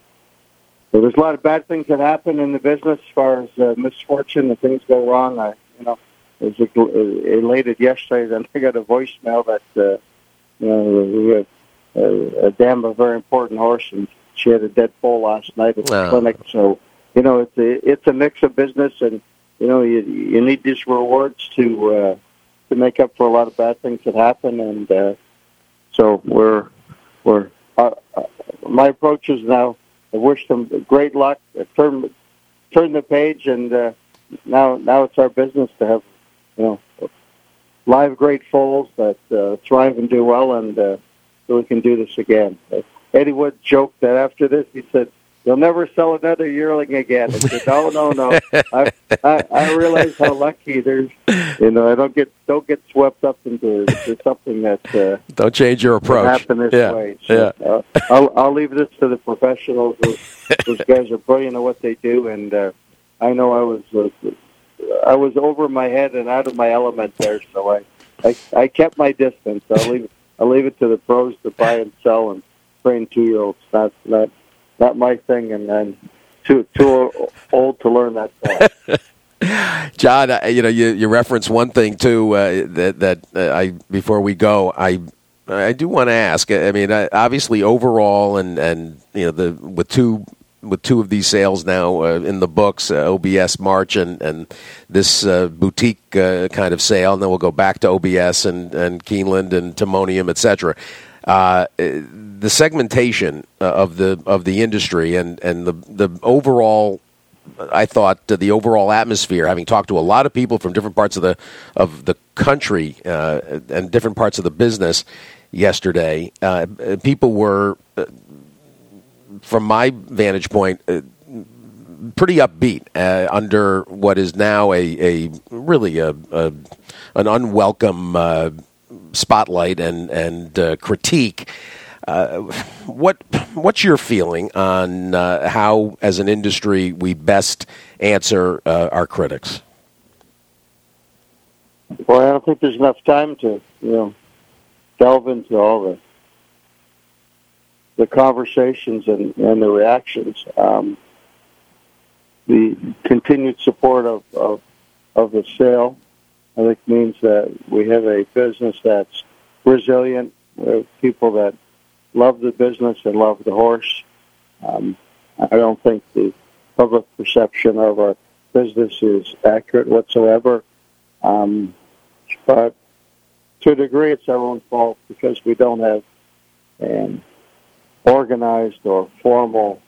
Speaker 8: So there's a lot of bad things that happen in the business as far as uh, misfortune and things go wrong. I, you know, I was elated yesterday. Then I got a voicemail that, uh, you know, we had a, a dam, a very important horse, and she had a dead foal last night at the wow. clinic. So you know, it's a, it's a mix of business, and you know, you you need these rewards to uh, to make up for a lot of bad things that happen, and uh, so we're we're uh, uh, my approach is now. I wish them great luck. Turn turn the page, and uh, now now it's our business to have, you know, live great foals that uh, thrive and do well, and uh, so we can do this again. Uh, Eddie Wood joked that after this, he said, "You'll never sell another yearling again." I said, "No, no, no. I, I I realize how lucky there's. You know, I don't get don't get swept up into, into something that uh,
Speaker 2: don't change your approach.
Speaker 8: Happen this
Speaker 2: yeah.
Speaker 8: way. So,
Speaker 2: yeah.
Speaker 8: uh, I'll I'll leave this to the professionals. Those, those guys are brilliant at what they do, and uh, I know I was uh, I was over my head and out of my element there, so I I, I kept my distance. I'll leave I'll leave it to the pros to buy and sell and train two year olds. Not not not my thing, and then too too old to learn that stuff.
Speaker 2: John, uh, you know, you, you referenced one thing too uh, that that uh, I before we go, I I do want to ask. I mean, uh, obviously, overall, and, and you know, the with two with two of these sales now uh, in the books, uh, O B S March and and this uh, boutique uh, kind of sale, and then we'll go back to O B S and and Keeneland and Timonium, et cetera. Uh, the segmentation uh, of the of the industry and and the the overall. I thought uh, the overall atmosphere, having talked to a lot of people from different parts of the of the country uh, and different parts of the business yesterday, uh, people were, uh, from my vantage point, uh, pretty upbeat uh, under what is now a, a really a, a an unwelcome uh, spotlight and and uh, critique. Uh, what what's your feeling on uh, how, as an industry, we best answer uh, our critics?
Speaker 8: Well, I don't think there's enough time to, you know, delve into all the the conversations and, and the reactions. Um, the continued support of, of of the sale, I think, means that we have a business that's resilient. We have people that love the business and love the horse. Um, I don't think the public perception of our business is accurate whatsoever. Um, but to a degree, it's our own fault because we don't have an organized or formal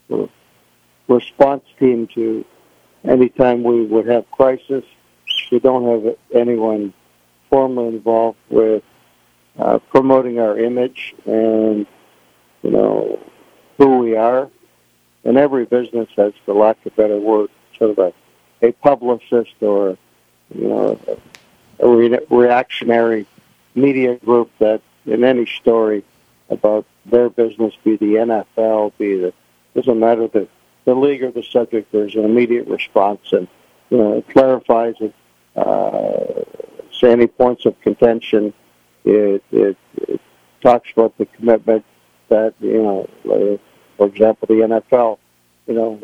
Speaker 8: response team to any time we would have crisis. We don't have anyone formally involved with Uh, promoting our image and, you know, who we are. And every business has, for lack of a better word, sort of a, a publicist or, you know, a, a re- reactionary media group that in any story about their business, be the N F L, be the, doesn't matter the, the league or the subject, there's an immediate response. And, you know, it clarifies it, uh, say any points of contention. It, it, it talks about the commitment that, you know, uh, for example, the N F L, you know,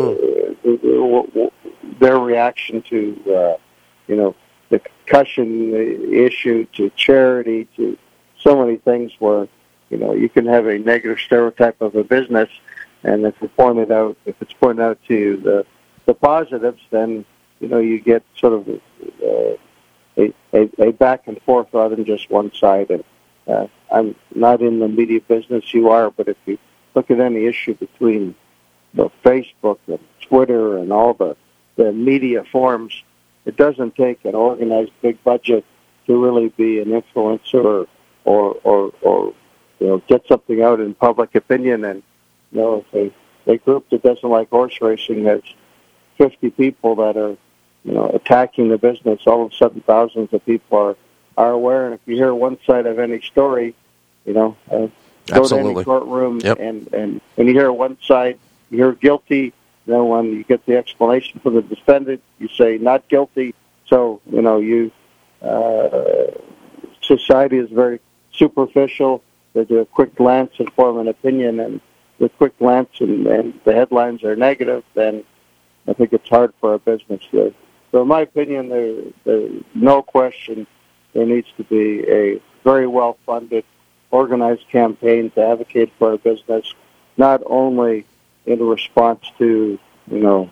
Speaker 8: mm. their reaction to, uh, you know, the concussion issue, to charity, to so many things where, you know, you can have a negative stereotype of a business, and if it's pointed out, if it's pointed out to the, the positives, then, you know, you get sort of uh, A, a, a back and forth rather than just one side. And uh, I'm not in the media business, you are, but if you look at any issue between the Facebook and Twitter and all the, the media forms, it doesn't take an organized big budget to really be an influencer or, or, or, or you know, get something out in public opinion. And, you know, if a, a group that doesn't like horse racing has fifty people that are, you know, attacking the business, all of a sudden thousands of people are, are aware. And if you hear one side of any story, you know, uh, go
Speaker 2: Absolutely.
Speaker 8: to any courtroom
Speaker 2: Yep.
Speaker 8: and, and when you hear one side, you hear guilty, then when you get the explanation from the defendant, you say not guilty. So, you know, you, uh, society is very superficial. They do a quick glance and form an opinion, and the quick glance and, and the headlines are negative, then I think it's hard for our business to. So in my opinion, there, there, no question, there needs to be a very well-funded, organized campaign to advocate for our business, not only in response to you know,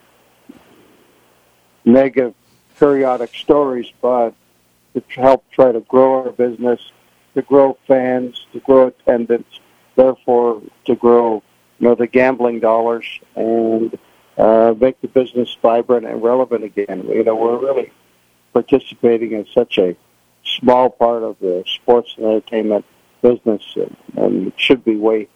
Speaker 8: negative periodic stories, but to help try to grow our business, to grow fans, to grow attendance, therefore to grow, you know, the gambling dollars and uh, make the business vibrant and relevant again. You know, we're really participating in such a small part of the sports and entertainment business, and, and it should be way,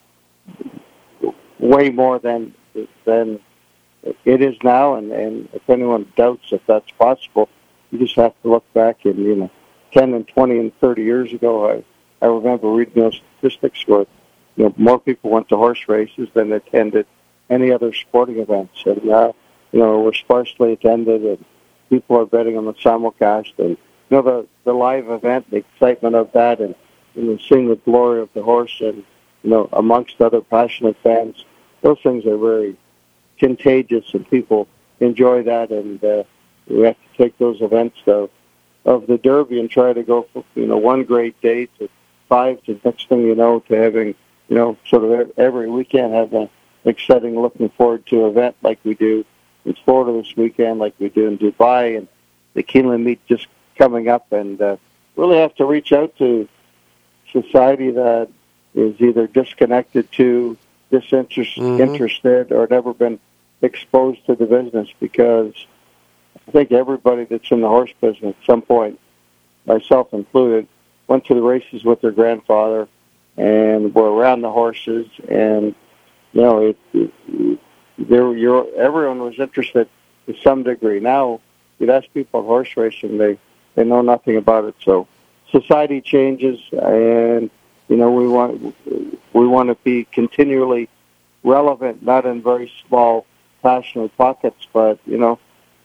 Speaker 8: way more than than it is now. And, and if anyone doubts if that's possible, you just have to look back and, you know, ten and twenty and thirty years ago, I, I remember reading those statistics where, you know, more people went to horse races than attended any other sporting events. And now, you know, we're sparsely attended, and people are betting on the simulcast. And, you know, the, the live event, the excitement of that, and, you know, seeing the glory of the horse and, you know, amongst other passionate fans, those things are very contagious, and people enjoy that. And uh, we have to take those events of, of the Derby and try to go from, you know, one great day to five to next thing you know to having, you know, sort of every weekend have an exciting looking forward to event like we do in Florida this weekend, like we do in Dubai, and the Keeneland meet just coming up. And uh, really have to reach out to society that is either disconnected to, disinterested, mm-hmm. interested, or never been exposed to the business, because I think everybody that's in the horse business at some point, myself included, went to the races with their grandfather and were around the horses, and you know, it, it, there you're, everyone was interested to some degree. Now, you'd ask people at horse racing, they they know nothing about it. So society changes, and you know, we want we want to be continually relevant, not in very small, passionate pockets, but you know,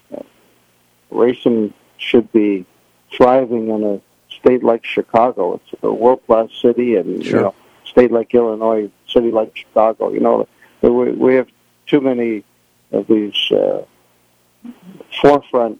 Speaker 8: racing should be thriving in a state like Chicago. It's a world-class city, and sure. you know, state like Illinois, city like Chicago. You know, we, we have too many of these uh, forefront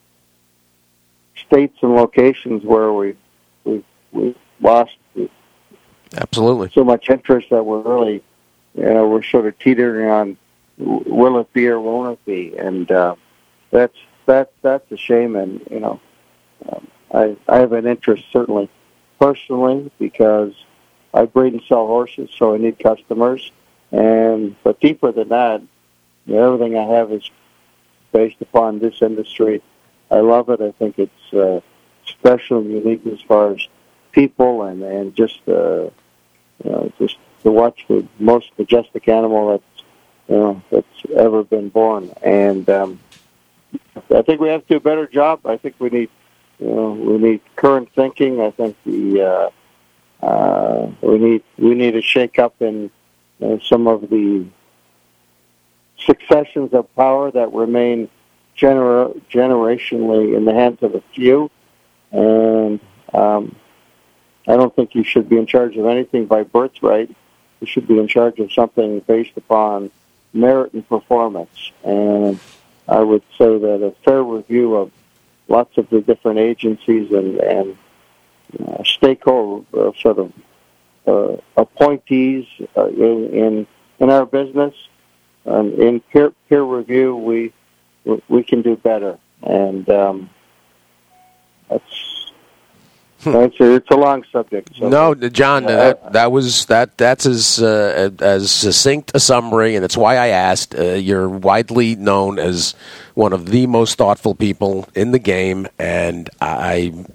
Speaker 8: states and locations where we we we lost
Speaker 2: absolutely
Speaker 8: so much interest that we're really, you know, we're sort of teetering on will it be or won't it be, and uh, that's that that's a shame. And you know, um, I I have an interest certainly personally because I breed and sell horses, so I need customers. And but deeper than that, you know, everything I have is based upon this industry. I love it. I think it's uh, special and unique as far as people and and just uh, you know, just to watch the most majestic animal that's you know that's ever been born. And um, I think we have to do a better job. I think we need you know we need current thinking. I think the uh, Uh, we need we need a shake-up in uh, some of the successions of power that remain gener- generationally in the hands of a few. And um, I don't think you should be in charge of anything by birthright. You should be in charge of something based upon merit and performance. And I would say that a fair review of lots of the different agencies and, and Uh, stakeholder uh, sort of uh, appointees uh, in, in in our business, um, in peer peer review, we we can do better, and um, that's it's a, it's a long subject. So,
Speaker 2: no, John,
Speaker 8: uh,
Speaker 2: that that was that that's as uh, as succinct a summary, and that's why I asked. Uh, you're widely known as one of the most thoughtful people in the game, and I.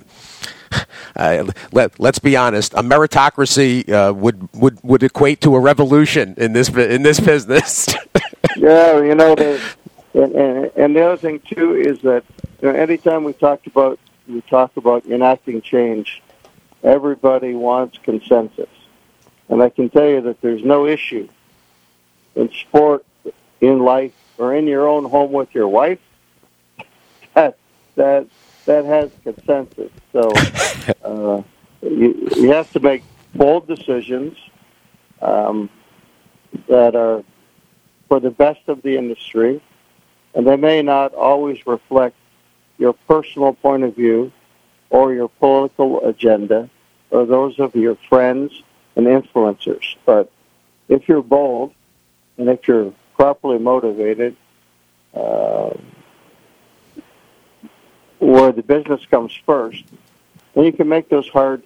Speaker 2: Uh, let, let's be honest. A meritocracy uh, would, would would equate to a revolution in this in this business.
Speaker 8: Yeah, you know, the, and, and, and the other thing too is that you know, anytime we talk about we talk about enacting change, everybody wants consensus, and I can tell you that there's no issue in sport, in life, or in your own home with your wife that that. that has consensus. So uh, you, you have to make bold decisions um, that are for the best of the industry, and they may not always reflect your personal point of view or your political agenda or those of your friends and influencers. But if you're bold and if you're properly motivated uh, where the business comes first, then you can make those hard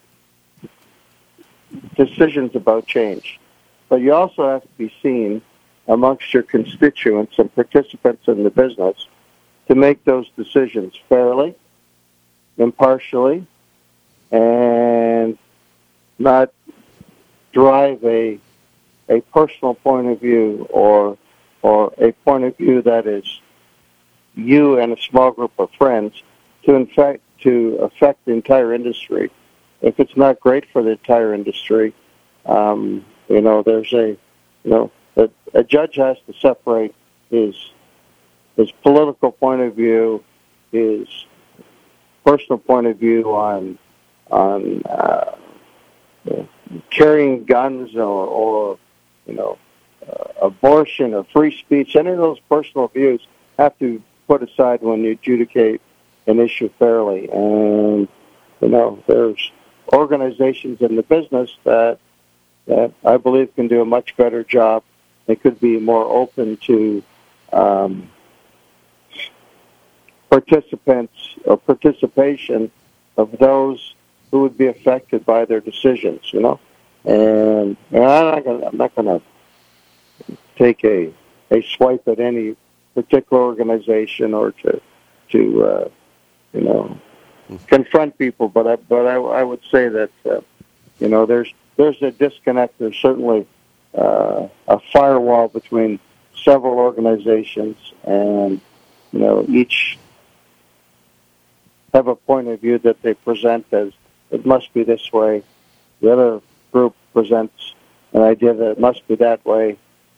Speaker 8: decisions about change. But you also have to be seen amongst your constituents and participants in the business to make those decisions fairly, impartially, and not drive a a personal point of view or or a point of view that is you and a small group of friends to in fact to affect the entire industry. If it's not great for the entire industry, um, you know, there's a you know a, a judge has to separate his his political point of view, his personal point of view on on uh, you know, carrying guns or, or you know uh, abortion or free speech. Any of those personal views have to put aside when you adjudicate an issue fairly. And you know, there's organizations in the business that that I believe can do a much better job. They could be more open to um, participants or participation of those who would be affected by their decisions. You know, and, and I'm not gonna, I'm not going to take a a swipe at any particular organization or to to uh, you know confront people, but I but I, I would say that uh, you know there's there's a disconnect. There's certainly uh, a firewall between several organizations, and you know each have a point of view that they present as it must be this way. The other group presents an idea that it must be that way,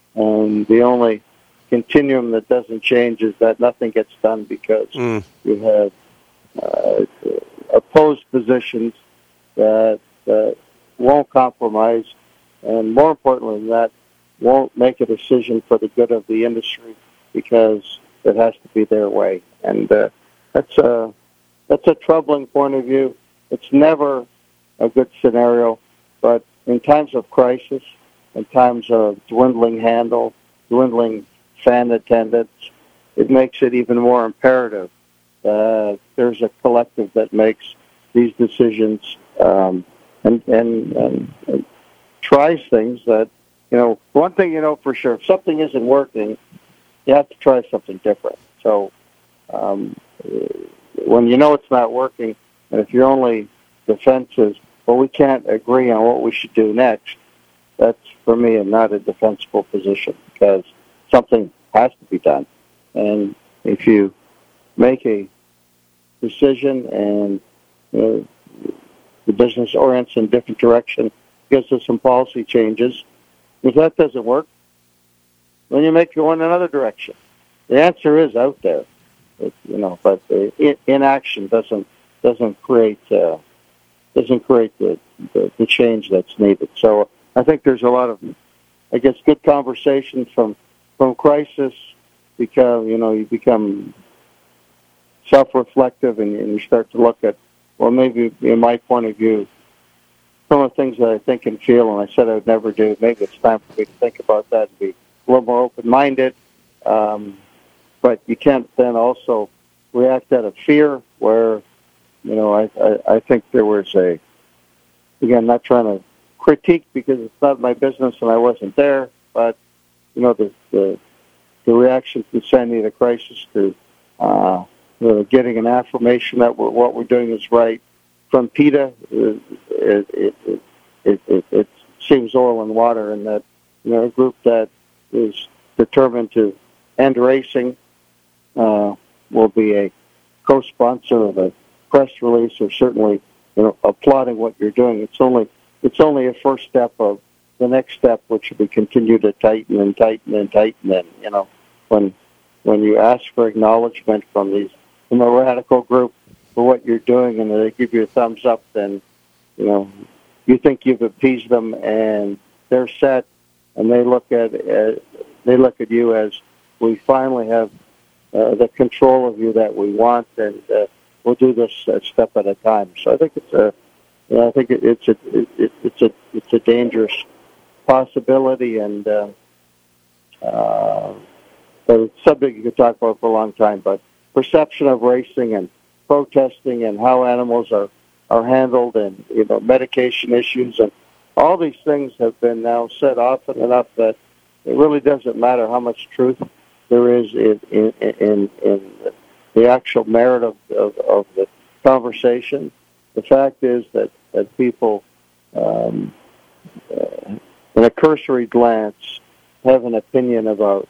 Speaker 8: and the only continuum that doesn't change is that nothing gets done because mm. you have uh, opposed positions that, that won't compromise, and more importantly than that, won't make a decision for the good of the industry because it has to be their way. And uh, that's a that's a troubling point of view. It's never a good scenario, but in times of crisis, in times of dwindling handle, dwindling fan attendance, it makes it even more imperative that there's a collective that makes these decisions um, and, and, and, and tries things that, you know, one thing you know for sure, if something isn't working, you have to try something different. So um, when you know it's not working, and if your only defense is, well, we can't agree on what we should do next, that's, for me, not a defensible position because something has to be done. And if you make a decision and you know, the business orients in a different direction, gives us some policy changes, if that doesn't work, then you make go in another direction. The answer is out there, it, you know, but the inaction doesn't doesn't create uh, doesn't create the, the the change that's needed. So I think there's a lot of, I guess, good conversation from from crisis. Become you know you become self-reflective and, and you start to look at, well, maybe in my point of view, some of the things that I think and feel, and I said I would never do, maybe it's time for me to think about that and be a little more open-minded. Um, but you can't then also react out of fear where, you know, I, I, I think there was a, again, not trying to critique because it's not my business and I wasn't there, but, you know, the the, the reaction to sending the crisis to uh, you know, getting an affirmation that we're, what we're doing is right from PETA, it, it, it, it, it, it seems oil and water, and that, you know, a group that is determined to end racing uh, will be a co-sponsor of a press release, or certainly, you know, applauding what you're doing. It's only it's only a first step of the next step, which will be continue to tighten and tighten and tighten. And you know, when when you ask for acknowledgement from these from a radical group for what you're doing, and they give you a thumbs up, then you know you think you've appeased them, and they're set, and they look at uh, they look at you as we finally have uh, the control of you that we want, and uh, we'll do this uh, step at a time. So I think it's a, you know, I think it, it's a, it, it's a, it's a dangerous possibility, and uh, uh, So it's something you could talk about for a long time, but perception of racing and protesting and how animals are, are handled and, you know, medication issues and all these things have been now said often enough that it really doesn't matter how much truth there is in in, in, in the actual merit of, of, of the conversation. The fact is that, that people, um, uh, in a cursory glance, have an opinion about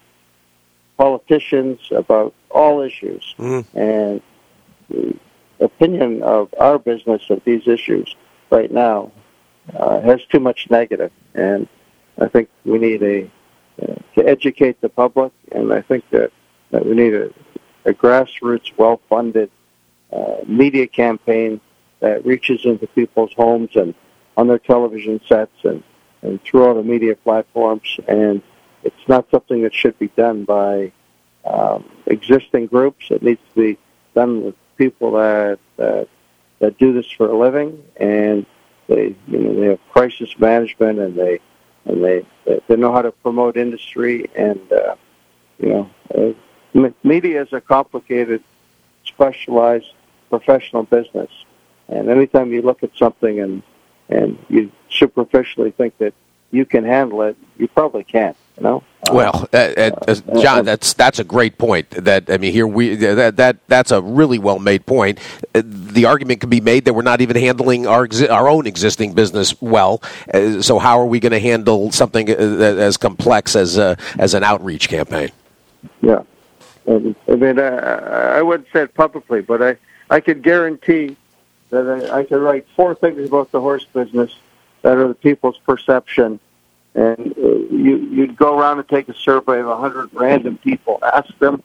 Speaker 8: politicians, about all issues. Mm-hmm. And the opinion of our business of these issues right now uh, has too much negative. And I think we need a uh, to educate the public, and I think that, that we need a, a grassroots, well-funded uh, media campaign that reaches into people's homes and on their television sets and, and through all the media platforms. And it's not something that should be done by um, existing groups. It needs to be done with people that, that that do this for a living, and they you know they have crisis management, and they and they they know how to promote industry. And uh, you know, uh, media is a complicated, specialized, professional business. And anytime you look at something and and you superficially think that you can handle it, you probably can't. You know.
Speaker 2: Well, uh, uh, uh, John, that's that's a great point. That I mean, here we that that that's a really well made point. Uh, the argument can be made that we're not even handling our exi- our own existing business well. Uh, so how are we going to handle something as complex as uh, as an outreach campaign?
Speaker 8: Yeah, and, I mean, I, I wouldn't say it publicly, but I I could guarantee that I, I could write four things about the horse business that are the people's perception. And uh, you, you'd go around and take a survey of a hundred random people, ask them,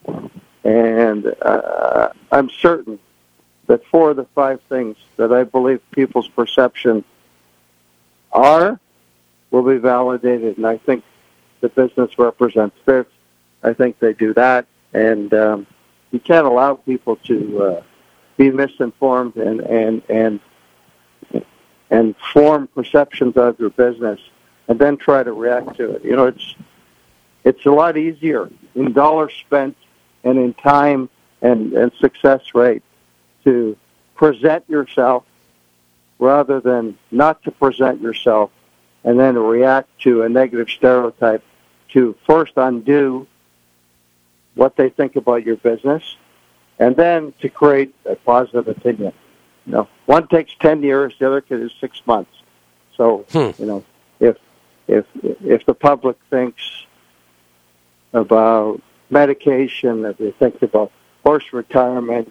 Speaker 8: and uh, I'm certain that four of the five things that I believe people's perception are will be validated, and I think the business represents this. I think they do that, and um, you can't allow people to uh, be misinformed and and and and form perceptions of your business, and then try to react to it. You know, it's it's a lot easier in dollars spent and in time and, and success rate to present yourself rather than not to present yourself and then react to a negative stereotype to first undo what they think about your business and then to create a positive opinion. You know, one takes ten years, the other is six months. So, hmm. you know, if If if the public thinks about medication, if they think about horse retirement,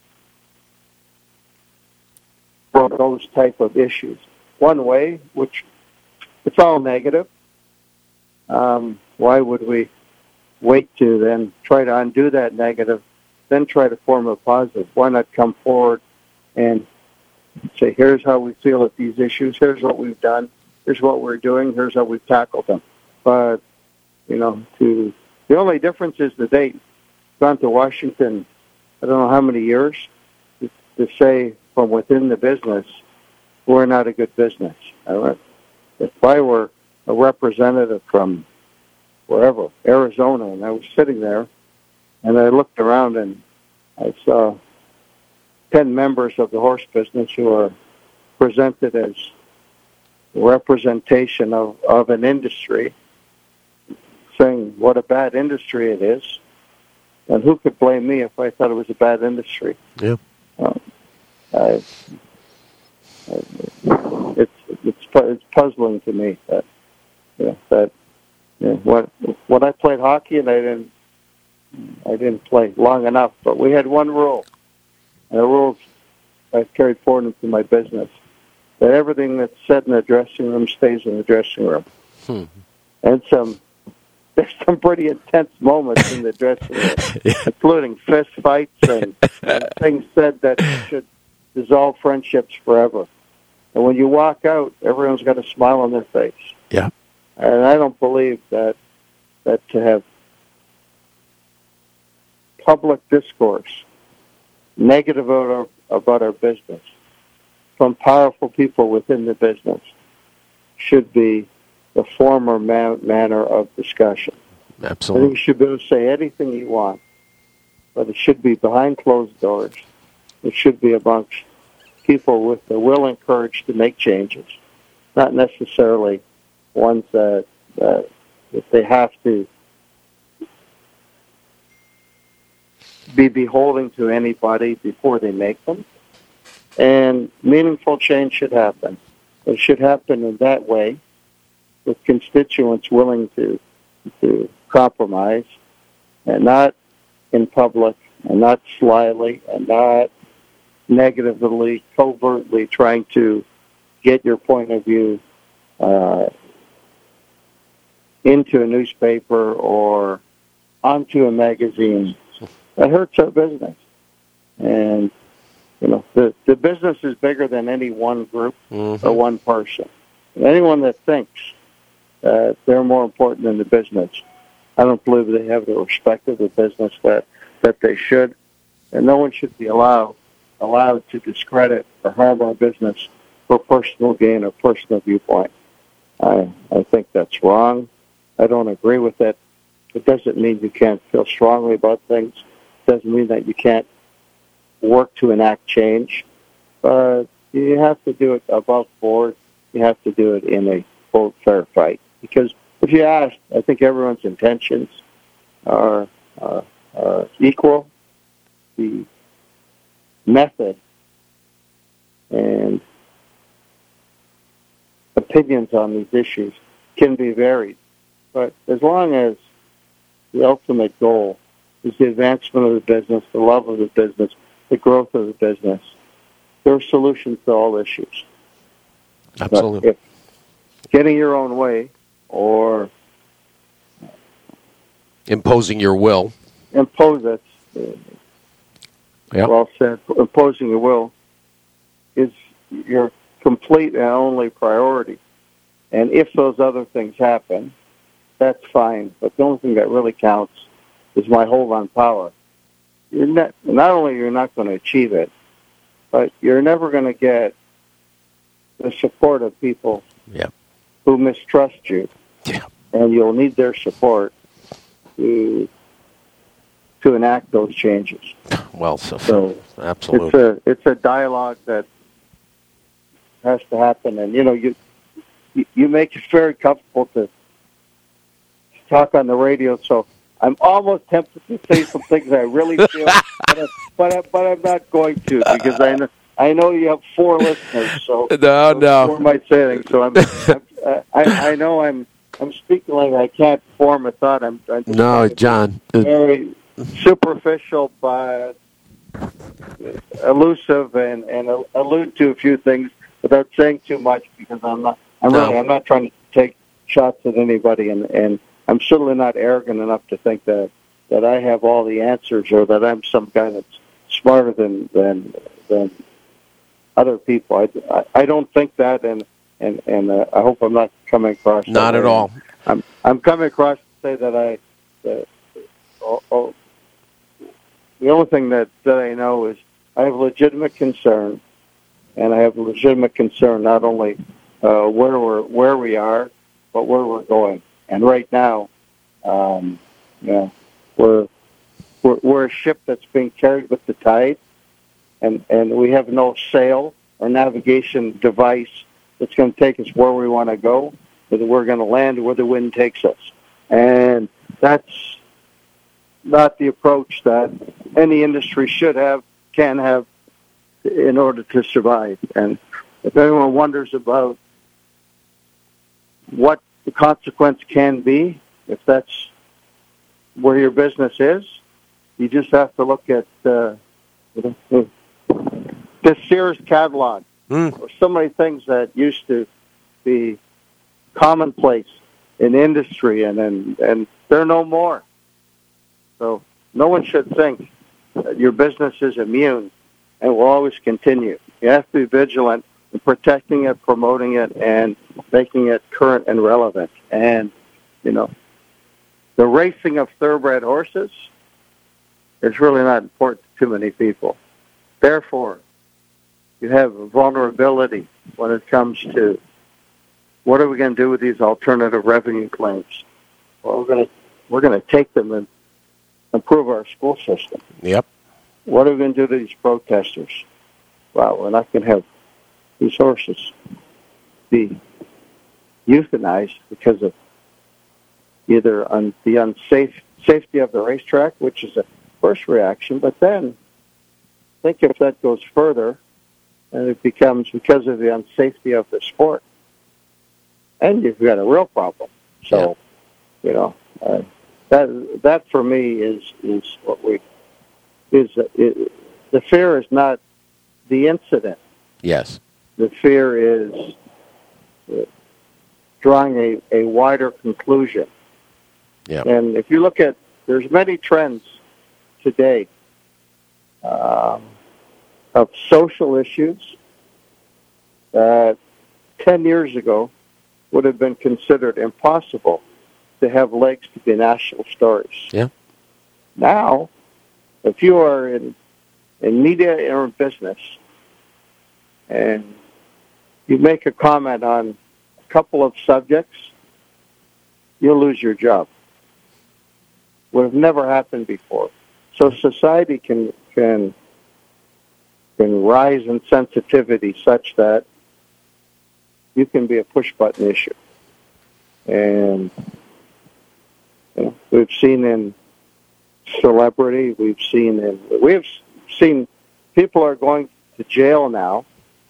Speaker 8: those type of issues, one way, which it's all negative, um, why would we wait to then try to undo that negative, then try to form a positive? Why not come forward and say, here's how we feel at these issues, here's what we've done, here's what we're doing, here's how we've tackled them. But, you know, to the only difference is that they've gone to Washington, I don't know how many years, to, to say from within the business, we're not a good business. If I were a representative from wherever, Arizona, and I was sitting there, and I looked around and I saw ten members of the horse business who are presented as representation of, of an industry, saying what a bad industry it is, and who could blame me if I thought it was a bad industry?
Speaker 2: Yeah,
Speaker 8: um, I, I, it's it's it's puzzling to me that you know, that you know, when when I played hockey, and I didn't I didn't play long enough, but we had one rule, and the rules I've carried forward into my business. That everything that's said in the dressing room stays in the dressing room. Hmm. And some there's some pretty intense moments in the dressing room, yeah. including fist fights and, and things said that should dissolve friendships forever. And when you walk out, everyone's got a smile on their face.
Speaker 2: Yeah.
Speaker 8: And I don't believe that that to have public discourse negative about our, about our business from powerful people within the business should be the former man- manner of discussion.
Speaker 2: Absolutely.
Speaker 8: I think you should be able to say anything you want, but it should be behind closed doors. It should be amongst people with the will and courage to make changes, not necessarily ones that, that if they have to be beholden to anybody before they make them. And meaningful change should happen. It should happen in that way, with constituents willing to to compromise, and not in public, and not slyly, and not negatively, covertly trying to get your point of view uh, into a newspaper or onto a magazine. That hurts our business. And, you know, the, the business is bigger than any one group mm-hmm. or one person. And anyone that thinks that they're more important than the business, I don't believe they have the respect of the business that, that they should. And no one should be allowed allowed to discredit or harm our business for personal gain or personal viewpoint. I I think that's wrong. I don't agree with it. It doesn't mean you can't feel strongly about things. It doesn't mean that you can't work to enact change. But you have to do it above board. You have to do it in a full, fair fight. Because if you ask, I think everyone's intentions are, uh, are equal. The method and opinions on these issues can be varied. But as long as the ultimate goal is the advancement of the business, the love of the business, the growth of the business, there are solutions to all issues.
Speaker 2: Absolutely.
Speaker 8: But if getting your own way or
Speaker 2: imposing your will.
Speaker 8: Impose it. Uh,
Speaker 2: yeah.
Speaker 8: Well said. Imposing your will is your complete and only priority. And if those other things happen, that's fine. But the only thing that really counts is my hold on power. You're not, not only you're not going to achieve it, but you're never going to get the support of people
Speaker 2: yeah.
Speaker 8: who mistrust you.
Speaker 2: Yeah.
Speaker 8: And you'll need their support to to enact those changes.
Speaker 2: Well, so,
Speaker 8: so
Speaker 2: absolutely,
Speaker 8: it's a it's a dialogue that has to happen, and you know you you make it very comfortable to talk on the radio. So I'm almost tempted to say some things I really feel, but I, but, I, but I'm not going to because I know I know you have four listeners. So
Speaker 2: no,
Speaker 8: so
Speaker 2: no,
Speaker 8: four might say things. So I'm, I'm I, I know I'm. I'm speaking like I can't form a thought. I'm, I'm just
Speaker 2: no, John.
Speaker 8: Very superficial, but elusive, and, and allude to a few things without saying too much because I'm not. I'm
Speaker 2: no.
Speaker 8: really. I'm not trying to take shots at anybody, and, and I'm certainly not arrogant enough to think that, that I have all the answers or that I'm some guy that's smarter than than than other people. I, I, I don't think that, and. And, and uh, I hope I'm not coming across.
Speaker 2: Not at all.
Speaker 8: I'm I'm coming across to say that I. That, oh, oh, the only thing that, that I know is I have legitimate concern, and I have legitimate concern not only uh, where we're where we are, but where we're going. And right now, um, yeah, we're, we're we're a ship that's being carried with the tide, and and we have no sail or navigation device that's going to take us where we want to go, whether we're going to land or where the wind takes us. And that's not the approach that any industry should have, can have, in order to survive. And if anyone wonders about what the consequence can be, if that's where your business is, you just have to look at uh, the Sears catalog.
Speaker 2: Mm.
Speaker 8: Or so many things that used to be commonplace in industry, and, and and they're no more. So no one should think that your business is immune and will always continue. You have to be vigilant in protecting it, promoting it, and making it current and relevant. And, you know, the racing of thoroughbred horses is really not important to too many people. Therefore, you have vulnerability when it comes to what are we going to do with these alternative revenue claims? Well, we're going to we're going to take them and improve our school system.
Speaker 2: Yep.
Speaker 8: What are we going to do to these protesters? Well, we're not going to have these horses be euthanized because of either on the unsafe safety of the racetrack, which is a first reaction, but then think if that goes further and it becomes because of the unsafety of the sport, and you've got a real problem. So, yeah. you know, uh, that that for me is is what we is uh, it, the fear is not the incident.
Speaker 2: Yes.
Speaker 8: The fear is uh, drawing a, a wider conclusion.
Speaker 2: Yeah.
Speaker 8: And if you look at, there's many trends today um, of social issues that ten years ago would have been considered impossible to have legs to be national stories.
Speaker 2: Yeah.
Speaker 8: Now, if you are in, in media or in business and you make a comment on a couple of subjects, you'll lose your job. Would have never happened before. So society can can can rise in sensitivity such that you can be a push button issue. And you know, we've seen in celebrity, we've seen in we've seen people are going to jail now,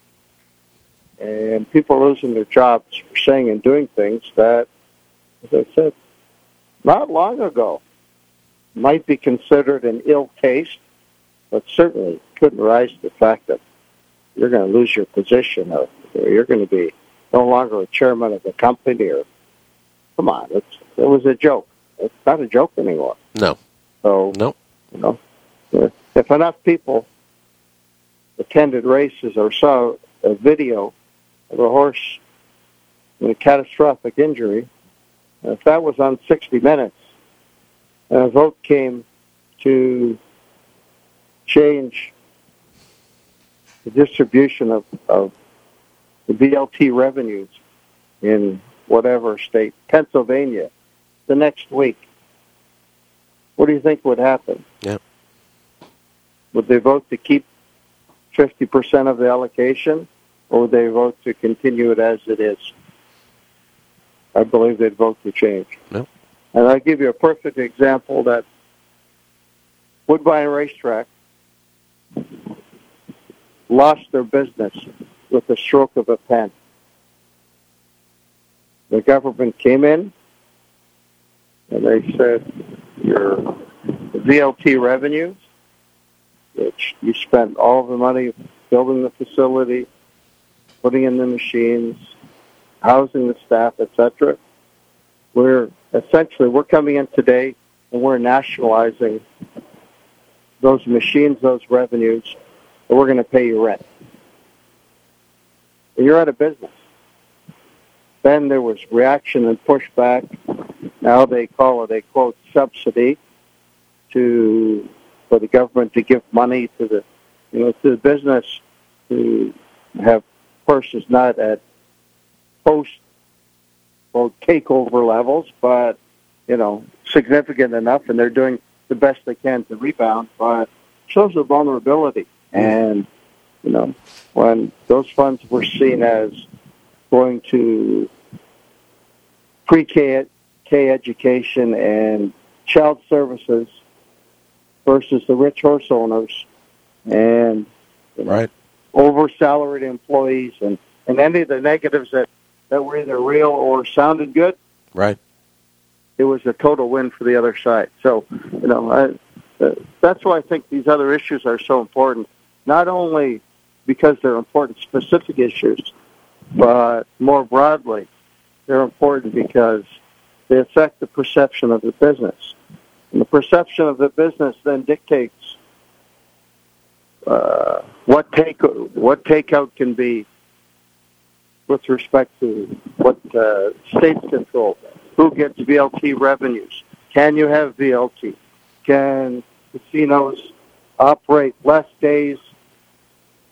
Speaker 8: and people are losing their jobs for saying and doing things that, as I said, not long ago might be considered an ill taste, but certainly couldn't rise to the fact that you're going to lose your position or, or you're going to be no longer a chairman of the company. Or come on, it's, it was a joke. It's not a joke anymore.
Speaker 2: No.
Speaker 8: So,
Speaker 2: no.
Speaker 8: you know, if enough people attended races or saw a video of a horse with a catastrophic injury, if that was on sixty minutes, and a vote came to change the distribution of, of the V L T revenues in whatever state, Pennsylvania, the next week, what do you think would happen?
Speaker 2: Yeah.
Speaker 8: Would they vote to keep fifty percent of the allocation, or would they vote to continue it as it is? I believe they'd vote to change.
Speaker 2: No.
Speaker 8: And I'll give you a perfect example that Woodbine Racetrack lost their business with the stroke of a pen. The government came in and they said, your V L T revenues, which you spent all the money building the facility, putting in the machines, housing the staff, et cetera, we're essentially, we're coming in today and we're nationalizing those machines, those revenues, and we're going to pay you rent. And you're out of business. Then there was reaction and pushback. Now they call it a, quote, subsidy to for the government to give money to the, you know, to the business to have horses not at post well, takeover levels, but, you know, significant enough, and they're doing the best they can to rebound, but shows a vulnerability. And, you know, when those funds were seen as going to pre-K education and child services versus the rich horse owners and, you know,
Speaker 2: right.
Speaker 8: over-salaried employees and, and any of the negatives that that were either real or sounded good,
Speaker 2: right?
Speaker 8: It was a total win for the other side. So, you know, I, uh, that's why I think these other issues are so important, not only because they're important specific issues, but more broadly, they're important because they affect the perception of the business. And the perception of the business then dictates uh, what take what takeout can be with respect to what uh, states control, who gets V L T revenues, can you have V L T, can casinos operate less days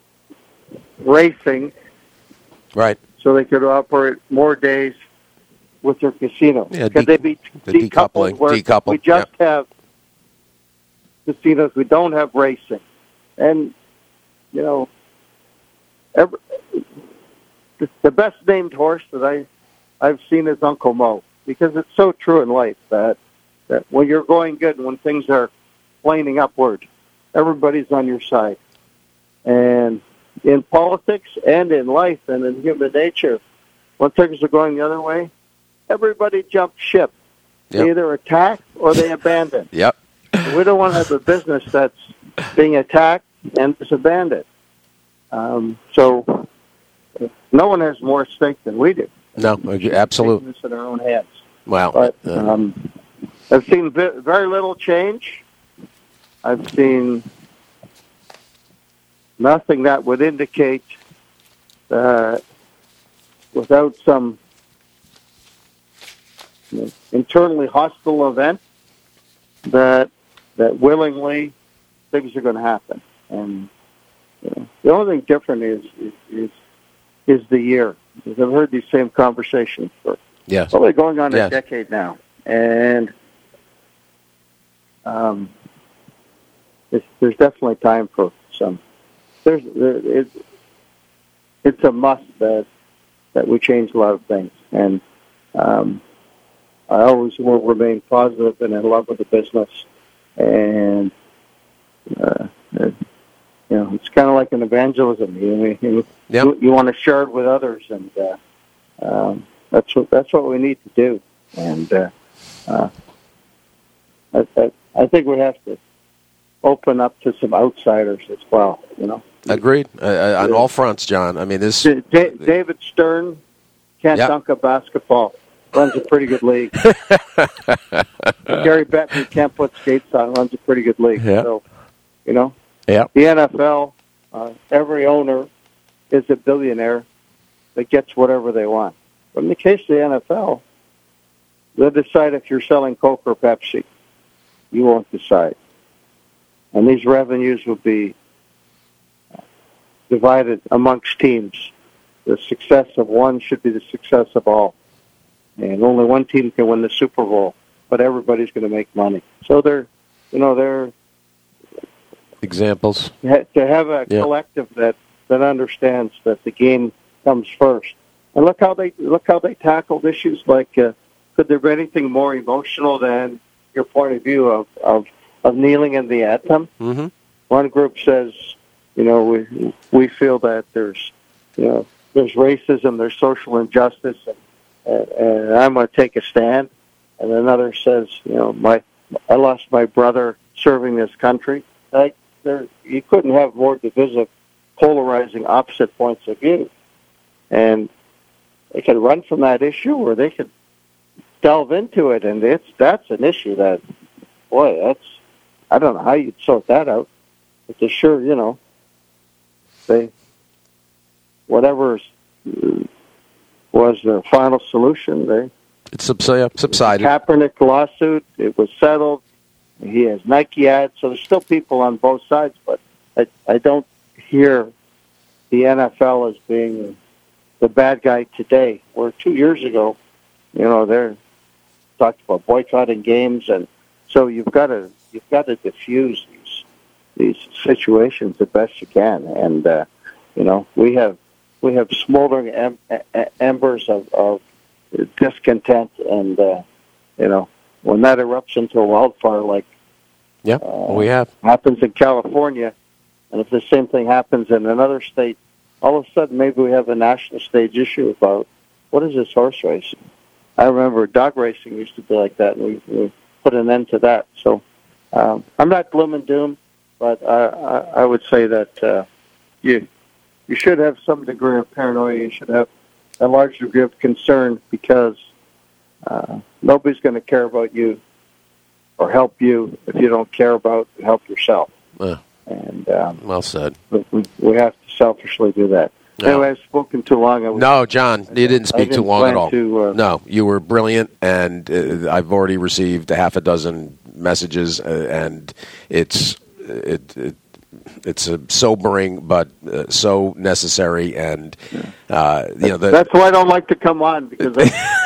Speaker 8: racing,
Speaker 2: right?
Speaker 8: So they could operate more days with their casinos.
Speaker 2: Yeah,
Speaker 8: Could
Speaker 2: de-
Speaker 8: they be
Speaker 2: the
Speaker 8: decoupled?
Speaker 2: decoupling,
Speaker 8: Where
Speaker 2: decoupled,
Speaker 8: we just
Speaker 2: yeah.
Speaker 8: have casinos. We don't have racing, and you know, every, the, the best named horse that I I've seen is Uncle Mo, because it's so true in life that that when you're going good and when things are planing upward, everybody's on your side. And in politics and in life and in human nature, when things are going the other way, everybody jumps ship.
Speaker 2: Yep.
Speaker 8: They either attack or they abandon.
Speaker 2: Yep.
Speaker 8: We don't want to have a business that's being attacked and is abandoned. Um, so no one has more stake than we do.
Speaker 2: No, absolutely.
Speaker 8: Taking this in our own hands.
Speaker 2: Wow.
Speaker 8: But
Speaker 2: Uh,
Speaker 8: um, I've seen vi- very little change. I've seen nothing that would indicate that without some you know, internally hostile event that that willingly things are going to happen. And you know, the only thing different is is is, is the year. Because I've heard these same conversations for
Speaker 2: yes.
Speaker 8: probably going on
Speaker 2: Yes.
Speaker 8: a decade now, and um, it's, there's definitely time for some. There's there, it, it's a must that that we change a lot of things, and um, I always will remain positive and in love with the business, and uh, it, you know, it's kind of like an evangelism. You you,
Speaker 2: Yep.
Speaker 8: you, you want to share it with others, and uh, um, that's what that's what we need to do. And uh, uh, I, I, I think we have to open up to some outsiders as well. You know,
Speaker 2: Agreed. Uh, uh, on all fronts, John. I mean, this.
Speaker 8: D- D- David Stern can't
Speaker 2: Yep.
Speaker 8: dunk a basketball. Runs a pretty good league. Gary Bettman can't put skates on. Runs a pretty good league.
Speaker 2: Yep.
Speaker 8: So, you know,
Speaker 2: Yeah.
Speaker 8: the N F L, uh, every owner is a billionaire that gets whatever they want. But in the case of the N F L, they'll decide if you're selling Coke or Pepsi. You won't decide. And these revenues will be divided amongst teams. The success of one should be the success of all. And only one team can win the Super Bowl, but everybody's going to make money. So they're, you know, they're
Speaker 2: Examples.
Speaker 8: to have a
Speaker 2: Yeah.
Speaker 8: collective that, that understands that the game comes first. And look how they look how they tackled issues like uh, could there be anything more emotional than your point of view of, of, of kneeling in the anthem?
Speaker 2: Mm-hmm.
Speaker 8: One group says, you know, we we feel that there's you know there's racism, there's social injustice, and, and, and I'm going to take a stand. And another says, you know, my I lost my brother serving this country. Like there, you couldn't have more divisive, polarizing, opposite points of view. And they could run from that issue, or they could delve into it, and it's that's an issue that, boy, that's I don't know how you'd sort that out. But they're sure, you know, they whatever was their final solution, they
Speaker 2: It's subsi- subsided.
Speaker 8: Kaepernick lawsuit, it was settled. He has Nike ads, so there's still people on both sides, but I, I don't hear the N F L as being the bad guy today, where two years ago, you know, they're talked about boycotting games, and so you've got to you've got to diffuse these these situations the best you can, and uh, you know, we have we have smoldering em- embers of, of discontent, and uh, you know, when that erupts into a wildfire like
Speaker 2: Yeah,
Speaker 8: uh,
Speaker 2: we have.
Speaker 8: happens in California, and if the same thing happens in another state, all of a sudden maybe we have a national stage issue about what is this horse race? I remember dog racing used to be like that, and we, we put an end to that. So um, I'm not gloom and doom, but I, I, I would say that uh, you you should have some degree of paranoia. You should have a large degree of concern, because uh, nobody's going to care about you or help you if you don't care about and help yourself.
Speaker 2: Uh,
Speaker 8: And um,
Speaker 2: well said.
Speaker 8: we, we have to selfishly do that.
Speaker 2: Yeah.
Speaker 8: Anyway, I've spoken too long. I was,
Speaker 2: No, John, you didn't
Speaker 8: I
Speaker 2: speak
Speaker 8: didn't
Speaker 2: too long
Speaker 8: plan
Speaker 2: at all.
Speaker 8: to, uh,
Speaker 2: no, you were brilliant, and uh, I've already received a half a dozen messages, uh, and it's it, it it's a sobering but uh, so necessary, and uh, you know the,
Speaker 8: That's why I don't like to come on, because I,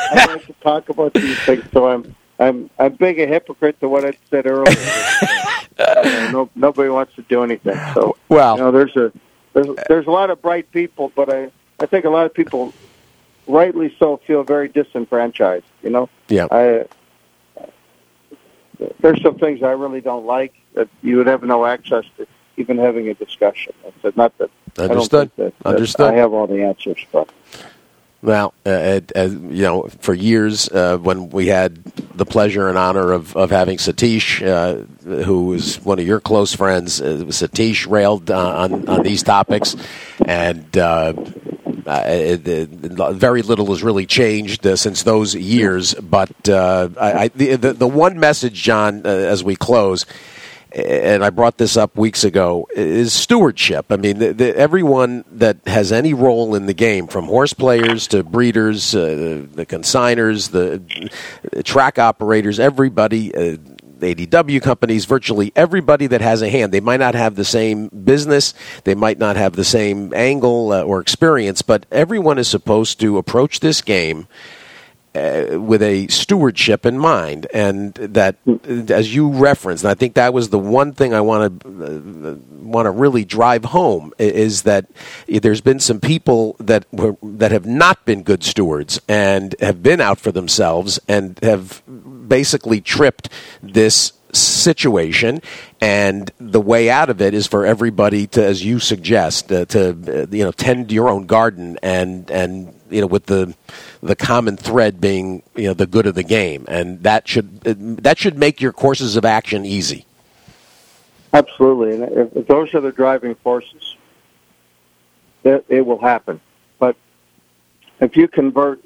Speaker 8: I like to talk about these things, so I'm I'm I'm being a hypocrite to what I said earlier. uh, no, nobody wants to do anything. So
Speaker 2: well,
Speaker 8: you know, there's a there's there's a lot of bright people, but I I think a lot of people, rightly so, feel very disenfranchised. You know.
Speaker 2: Yeah.
Speaker 8: I, there's some things I really don't like that you would have no access to even having a discussion. It's not that
Speaker 2: Understood.
Speaker 8: I don't think that, that
Speaker 2: Understood.
Speaker 8: I have all the answers, but.
Speaker 2: Well, uh, as, you know, for years uh, when we had the pleasure and honor of, of having Satish, uh, who was one of your close friends, uh, Satish railed uh, on, on these topics, and uh, uh, it, it, very little has really changed uh, since those years. But uh, I, I, the, the, the one message, John, uh, as we close, and I brought this up weeks ago, is stewardship. I mean, the, the, everyone that has any role in the game, from horse players to breeders, uh, the, the consigners, the, the track operators, everybody, uh, the A D W companies, virtually everybody that has a hand. They might not have the same business, they might not have the same angle uh, or experience, but everyone is supposed to approach this game Uh, with a stewardship in mind, and that, as you referenced, and I think that was the one thing I want to uh, want to really drive home, is that there's been some people that were, that have not been good stewards and have been out for themselves and have basically tripped this situation, and the way out of it is for everybody to, as you suggest, uh, to uh, you know, tend your own garden, and and you know, with the the common thread being, you know, the good of the game, and that should uh, that should make your courses of action easy.
Speaker 8: Absolutely, and if, if those are the driving forces, it, it will happen. But if you convert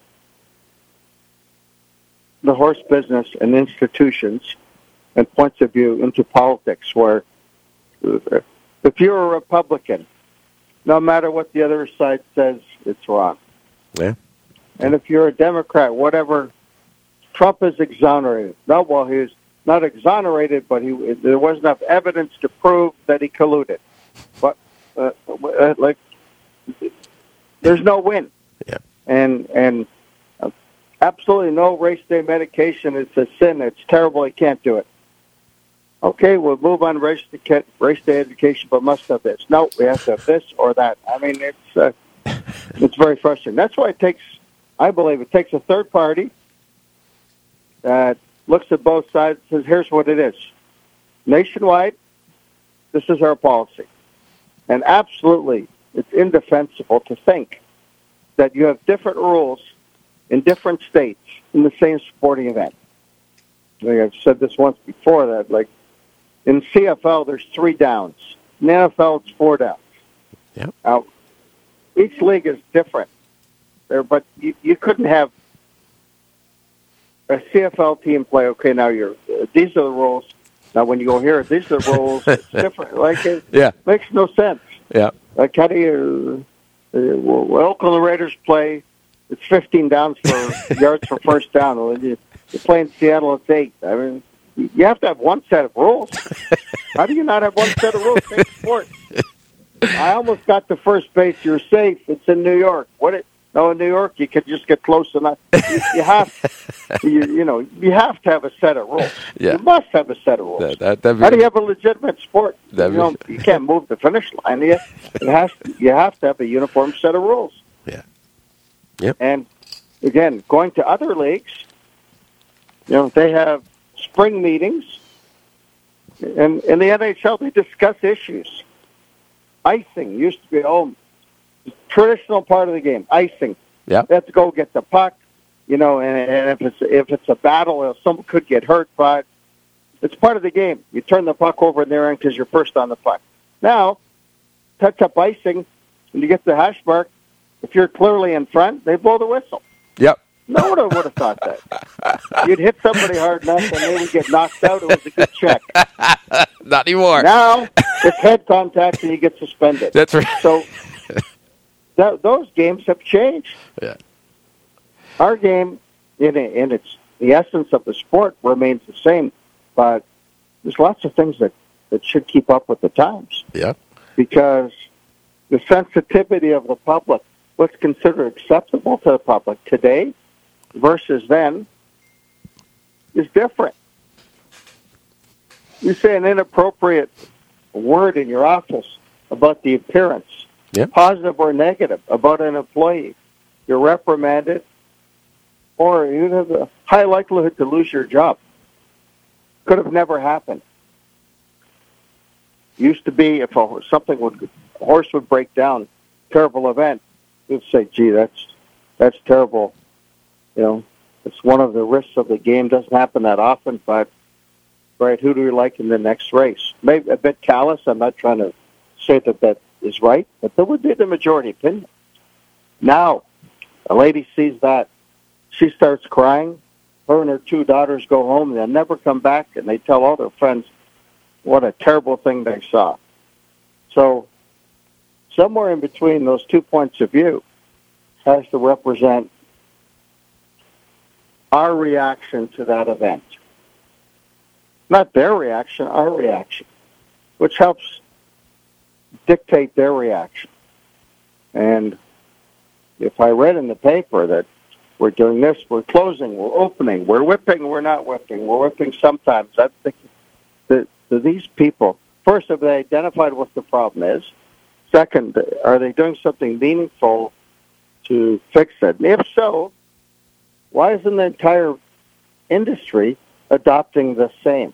Speaker 8: the horse business and institutions and points of view into politics, where if you're a Republican, no matter what the other side says, it's wrong.
Speaker 2: Yeah.
Speaker 8: And if you're a Democrat, whatever, Trump is exonerated. No, well, he was not exonerated, but he there was enough evidence to prove that he colluded. But uh, uh, like, there's no win.
Speaker 2: Yeah.
Speaker 8: And and uh, absolutely no race day medication. It's a sin. It's terrible. You can't do it. Okay, we'll move on race day, race day education, but must have this. No, we have to have this or that. I mean, it's uh, it's very frustrating. That's why it takes, I believe, it takes a third party that looks at both sides and says, here's what it is. Nationwide, this is our policy. And absolutely, it's indefensible to think that you have different rules in different states in the same sporting event. I think I've said this once before, that, like, in C F L, there's three downs. In the N F L, it's four downs.
Speaker 2: Yep.
Speaker 8: Now, each league is different, there, but you, you couldn't have a C F L team play. Okay, now you're uh, these are the rules. Now, when you go here, these are the rules. It's different. Like, it
Speaker 2: yeah.
Speaker 8: makes no sense.
Speaker 2: Yeah.
Speaker 8: Like, how do you? Uh, well, Oakland Raiders play. It's fifteen downs for yards for first down. When you, you play in Seattle, it's eight. I mean, you have to have one set of rules. How do you not have one set of rules? Same sport. I almost got to first base. You're safe. It's in New York. What? It, no, in New York, you could just get close enough. You, you have, you, you know, you have to have a set of rules.
Speaker 2: Yeah.
Speaker 8: You must have a set of rules.
Speaker 2: That, that, that'd be,
Speaker 8: How do you have a legitimate sport? You,
Speaker 2: That'd be-
Speaker 8: know, you can't move the finish line. You, it has to, you have to have a uniform set of rules.
Speaker 2: Yeah. Yep.
Speaker 8: And again, going to other leagues, you know, they have spring meetings, and in the N H L, they discuss issues. Icing used to be oh, traditional part of the game. Icing.
Speaker 2: Yeah.
Speaker 8: They have to go get the puck, you know, and, and if it's if it's a battle, someone could get hurt, but it's part of the game. You turn the puck over in their end because you're first on the puck. Now, touch up icing, and you get the hash mark. If you're clearly in front, they blow the whistle.
Speaker 2: Yep.
Speaker 8: No one would have thought that. You'd hit somebody hard enough and they would get knocked out. It was a good check.
Speaker 2: Not anymore.
Speaker 8: Now, it's head contact and you get suspended.
Speaker 2: That's right.
Speaker 8: So that, those games have changed.
Speaker 2: Yeah.
Speaker 8: Our game, in, in its the essence of the sport, remains the same. But there's lots of things that, that should keep up with the times.
Speaker 2: Yeah.
Speaker 8: Because the sensitivity of the public, what's considered acceptable to the public today versus then is different. You say an inappropriate word in your office about the appearance,
Speaker 2: yep.
Speaker 8: positive or negative, about an employee, you're reprimanded, or you have a high likelihood to lose your job. Could have never happened. Used to be if a, something would, a horse would break down, terrible event, you'd say, gee, that's that's terrible. You know, it's one of the risks of the game. Doesn't happen that often, but right, who do we like in the next race? Maybe a bit callous. I'm not trying to say that that is right, but that would be the majority opinion. Now, a lady sees that. She starts crying. Her and her two daughters go home, and they never come back, and they tell all their friends what a terrible thing they saw. So somewhere in between those two points of view has to represent our reaction to that event. Not their reaction, our reaction, which helps dictate their reaction. And if I read in the paper that we're doing this, we're closing, we're opening, we're whipping, we're not whipping, we're whipping sometimes, I'm thinking that, that these people, first, have they identified what the problem is? Second, are they doing something meaningful to fix it? And if so, why isn't the entire industry adopting the same?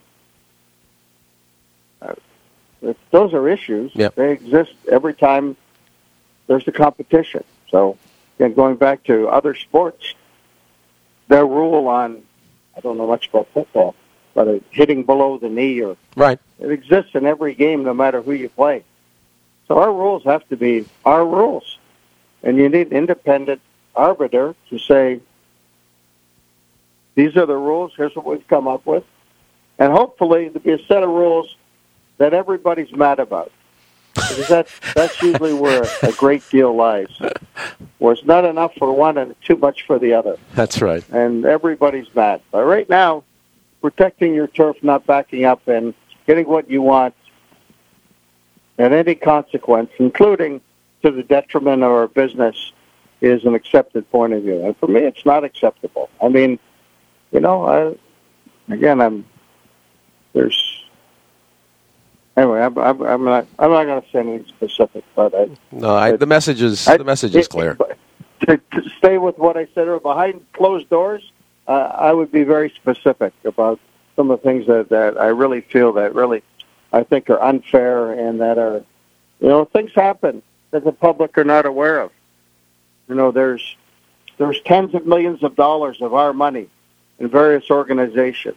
Speaker 8: Uh, if those are issues.
Speaker 2: Yep.
Speaker 8: They exist every time there's a competition. So, again, going back to other sports, their rule on, I don't know much about football, but uh, hitting below the knee, or
Speaker 2: right,
Speaker 8: it exists in every game no matter who you play. So our rules have to be our rules. And you need an independent arbiter to say, these are the rules, here's what we've come up with. And hopefully there'll be a set of rules that everybody's mad about. Because that's, that's usually where a great deal lies. Where it's not enough for one and too much for the other.
Speaker 2: That's right.
Speaker 8: And everybody's mad. But right now, protecting your turf, not backing up, and getting what you want at any consequence, including to the detriment of our business, is an accepted point of view. And for me, it's not acceptable. I mean, you know, I, again, I'm there's anyway. I'm, I'm, I'm not. I'm not going to say anything specific, but I,
Speaker 2: no, I, the message is
Speaker 8: I,
Speaker 2: the message is clear.
Speaker 8: To, to stay with what I said, or behind closed doors, uh, I would be very specific about some of the things that, that I really feel that really I think are unfair, and that are, you know, things happen that the public are not aware of. You know, there's there's tens of millions of dollars of our money in various organizations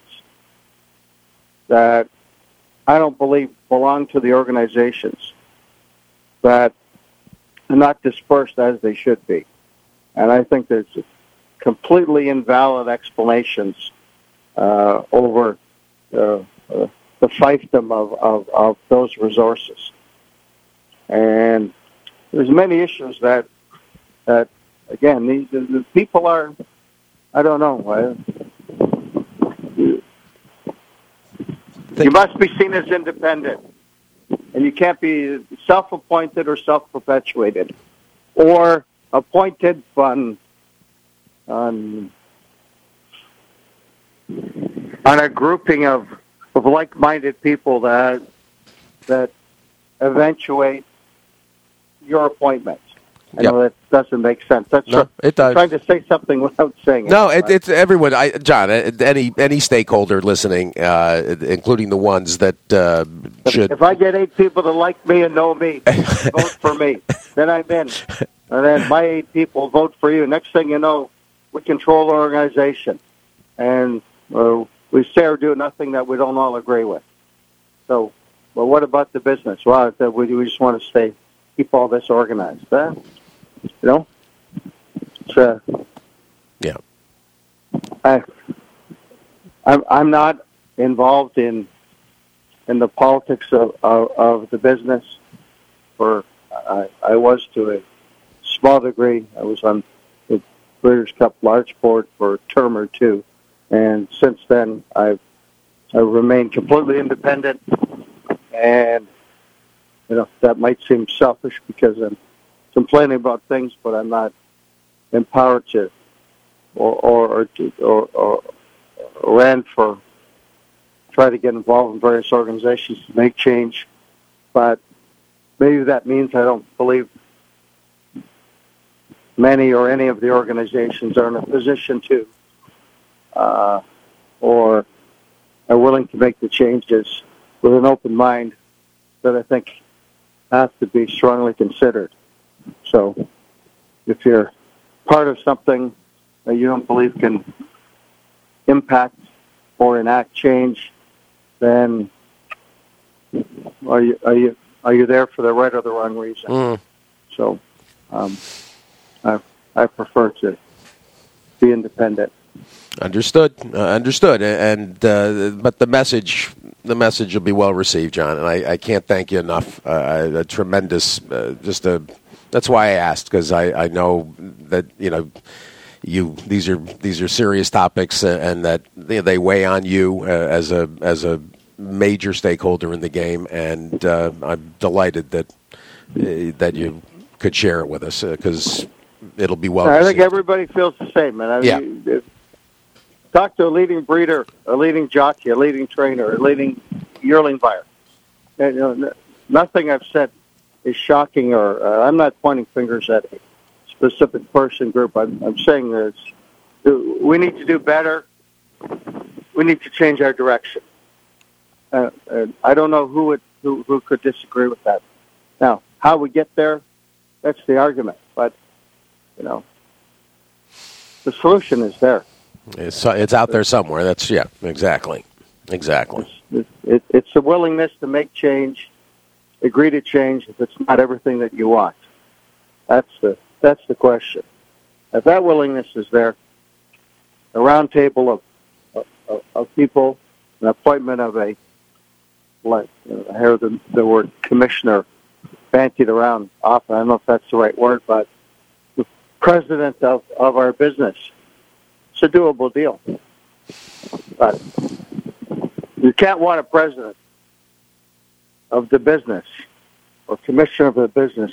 Speaker 8: that I don't believe belong to the organizations, that are not dispersed as they should be. And I think there's completely invalid explanations uh, over uh, uh, the fiefdom of, of, of those resources. And there's many issues that, that again, these, the people are, I don't know, you, you must be seen as independent. And you can't be self-appointed or self-perpetuated, or appointed on, on, on a grouping of, of like-minded people that that eventuate your appointment. I
Speaker 2: Yep.
Speaker 8: know that doesn't make sense. That's
Speaker 2: No,
Speaker 8: a,
Speaker 2: it does.
Speaker 8: I'm trying to say something without saying it.
Speaker 2: No, it, it's everyone. I, John, any any stakeholder listening, uh, including the ones that uh, should.
Speaker 8: If I get eight people to like me and know me, vote for me, then I'm in. And then my eight people vote for you. Next thing you know, we control the organization. And uh, we say or do nothing that we don't all agree with. So, well, what about the business? Well, we, we just want to stay, keep all this organized. Huh? You know? It's, uh,
Speaker 2: yeah.
Speaker 8: I, I'm, I'm not involved in in the politics of, of, of the business. For I, I was to a small degree. I was on the Breeders' Cup Large Board for a term or two, and since then I've I remained completely independent. And you know, that might seem selfish because I'm complaining about things, but I'm not empowered to or or or, or, or ran for, try to get involved in various organizations to make change, but maybe that means I don't believe many or any of the organizations are in a position to, uh, or are willing to make the changes with an open mind that I think has to be strongly considered. So if you're part of something that you don't believe can impact or enact change, then are you are you are you there for the right or the wrong reason?
Speaker 2: Mm.
Speaker 8: So um, I I prefer to be independent.
Speaker 2: Understood. Uh, understood. And uh, but the message, the message will be well received, John. And I, I can't thank you enough. Uh, a tremendous, uh, just a. That's why I asked, because I, I know that you know you these are these are serious topics, uh, and that they, they weigh on you uh, as a as a major stakeholder in the game. And uh, I'm delighted that uh, that you could share it with us, because uh, it'll be well
Speaker 8: I
Speaker 2: received.
Speaker 8: think everybody feels the same, man. I mean,
Speaker 2: Yeah.
Speaker 8: if, talk to a leading breeder, a leading jockey, a leading trainer, a leading yearling buyer. And, you know, nothing I've said is shocking, or uh, I'm not pointing fingers at a specific person group. I'm, I'm saying this: we need to do better. We need to change our direction. Uh, and I don't know who would who, who could disagree with that. Now, how we get there, that's the argument. But you know, the solution is there.
Speaker 2: It's, it's out there somewhere. That's yeah, exactly, exactly.
Speaker 8: It's, it, it's a willingness to make change, agree to change if it's not everything that you want. That's the that's the question. If that willingness is there, a round table of of, of people, an appointment of a, like I hear the, the word commissioner bantied around often. I don't know if that's the right word, but the president of, of our business. It's a doable deal. But you can't want a president of the business or commissioner of the business.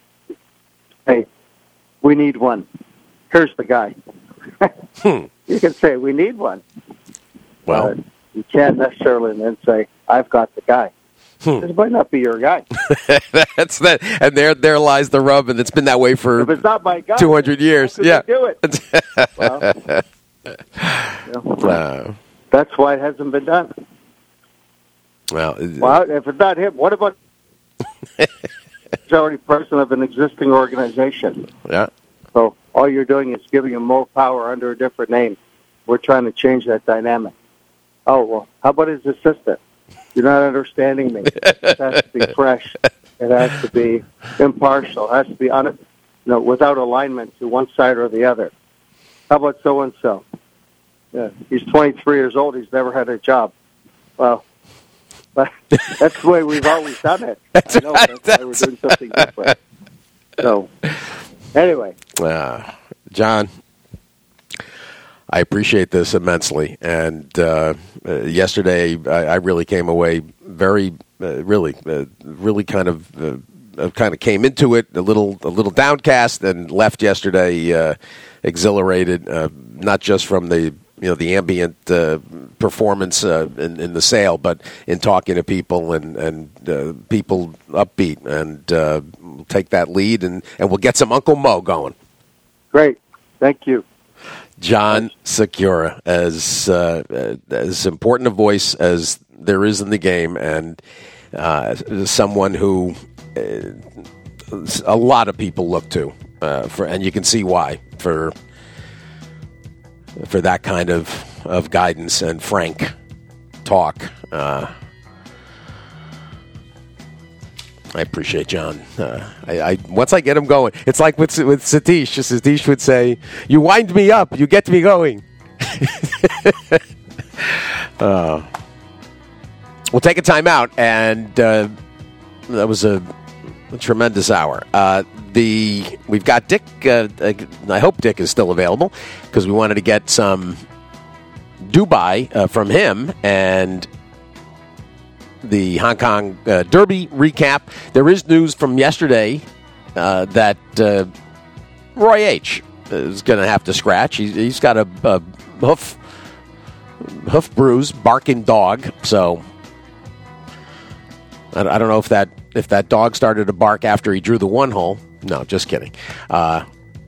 Speaker 8: Hey, we need one. Here's the guy.
Speaker 2: hmm.
Speaker 8: You can say, we need one.
Speaker 2: Well,
Speaker 8: uh, you can't necessarily then say, I've got the guy. Hmm. This might not be your guy.
Speaker 2: That's that, and there, there lies the rub, and it's been that way for
Speaker 8: if it's not my guy,
Speaker 2: two hundred years.
Speaker 8: How
Speaker 2: yeah,
Speaker 8: do it. Well, you know,
Speaker 2: uh,
Speaker 8: that's why it hasn't been done.
Speaker 2: Well,
Speaker 8: well, if it's not him, what about? He's already president of an existing organization.
Speaker 2: Yeah.
Speaker 8: So all you're doing is giving him more power under a different name. We're trying to change that dynamic. Oh well, how about his assistant? You're not understanding me. It has to be fresh. It has to be impartial. It has to be on, you know, without alignment to one side or the other. How about so and so? Yeah, he's twenty-three years old. He's never had a job. Well, but that's the way we've always done it.
Speaker 2: That's
Speaker 8: I know
Speaker 2: right.
Speaker 8: that's,
Speaker 2: That's
Speaker 8: why we're doing something different. So, anyway,
Speaker 2: uh, John, I appreciate this immensely. And uh, uh, yesterday, I, I really came away very, uh, really, uh, really kind of, uh, kind of came into it a little, a little downcast, and left yesterday uh, exhilarated, uh, not just from the, you know, the ambient uh, performance uh, in, in the sale, but in talking to people and and uh, people upbeat, and uh, we'll take that lead, and, and we'll get some Uncle Mo going.
Speaker 8: Great, thank you.
Speaker 2: John Sciacura, as uh, as important a voice as there is in the game, and uh, someone who uh, a lot of people look to uh, for, and you can see why for for that kind of, of guidance and frank talk. Uh, I appreciate John. Uh, I, I once I get him going, it's like with with Satish. Satish would say, "You wind me up, you get me going." uh, we'll take a time out, and uh, that was a, a tremendous hour. Uh, the we've got Dick. Uh, I hope Dick is still available, because we wanted to get some Dubai uh, from him and the Hong Kong uh, Derby recap. There is news from yesterday uh, that uh, Roy H. is going to have to scratch. He's, he's got a, a hoof hoof bruise, barking dog. So I, I don't know if that if that dog started to bark after he drew the one hole. No, just kidding. Uh,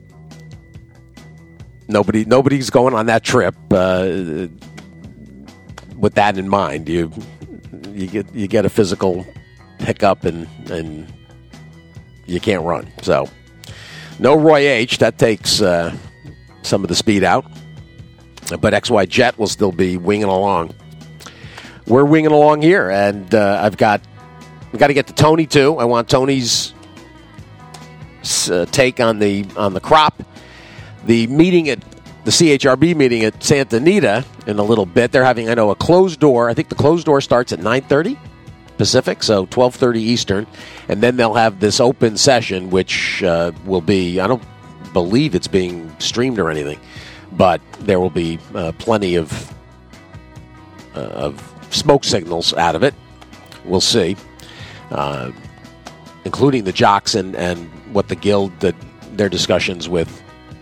Speaker 2: nobody nobody's going on that trip uh, with that in mind. You you get you get a physical hiccup and and you can't run. So no Roy H. That takes uh, some of the speed out. But X Y Jet will still be winging along. We're winging along here, and uh, I've got I've got to get to Tony too. I want Tony's uh, take on the on the crop. The meeting at the C H R B meeting at Santa Anita in a little bit. They're having I know a closed door. I think the closed door starts at nine thirty Pacific, so twelve thirty Eastern, and then they'll have this open session, which uh, will be I don't believe it's being streamed or anything. But there will be uh, plenty of uh, of smoke signals out of it. We'll see, uh, including the jocks and, and what the guild, that their discussions with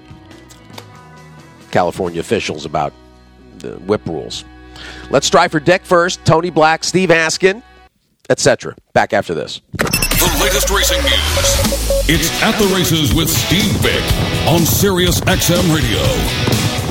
Speaker 2: California officials about the whip rules. Let's try for Dick first. Tony Black, Steve Haskin, et cetera. Back after this.
Speaker 1: The latest racing news. It's At the Races with Steve Bick on Sirius X M Radio.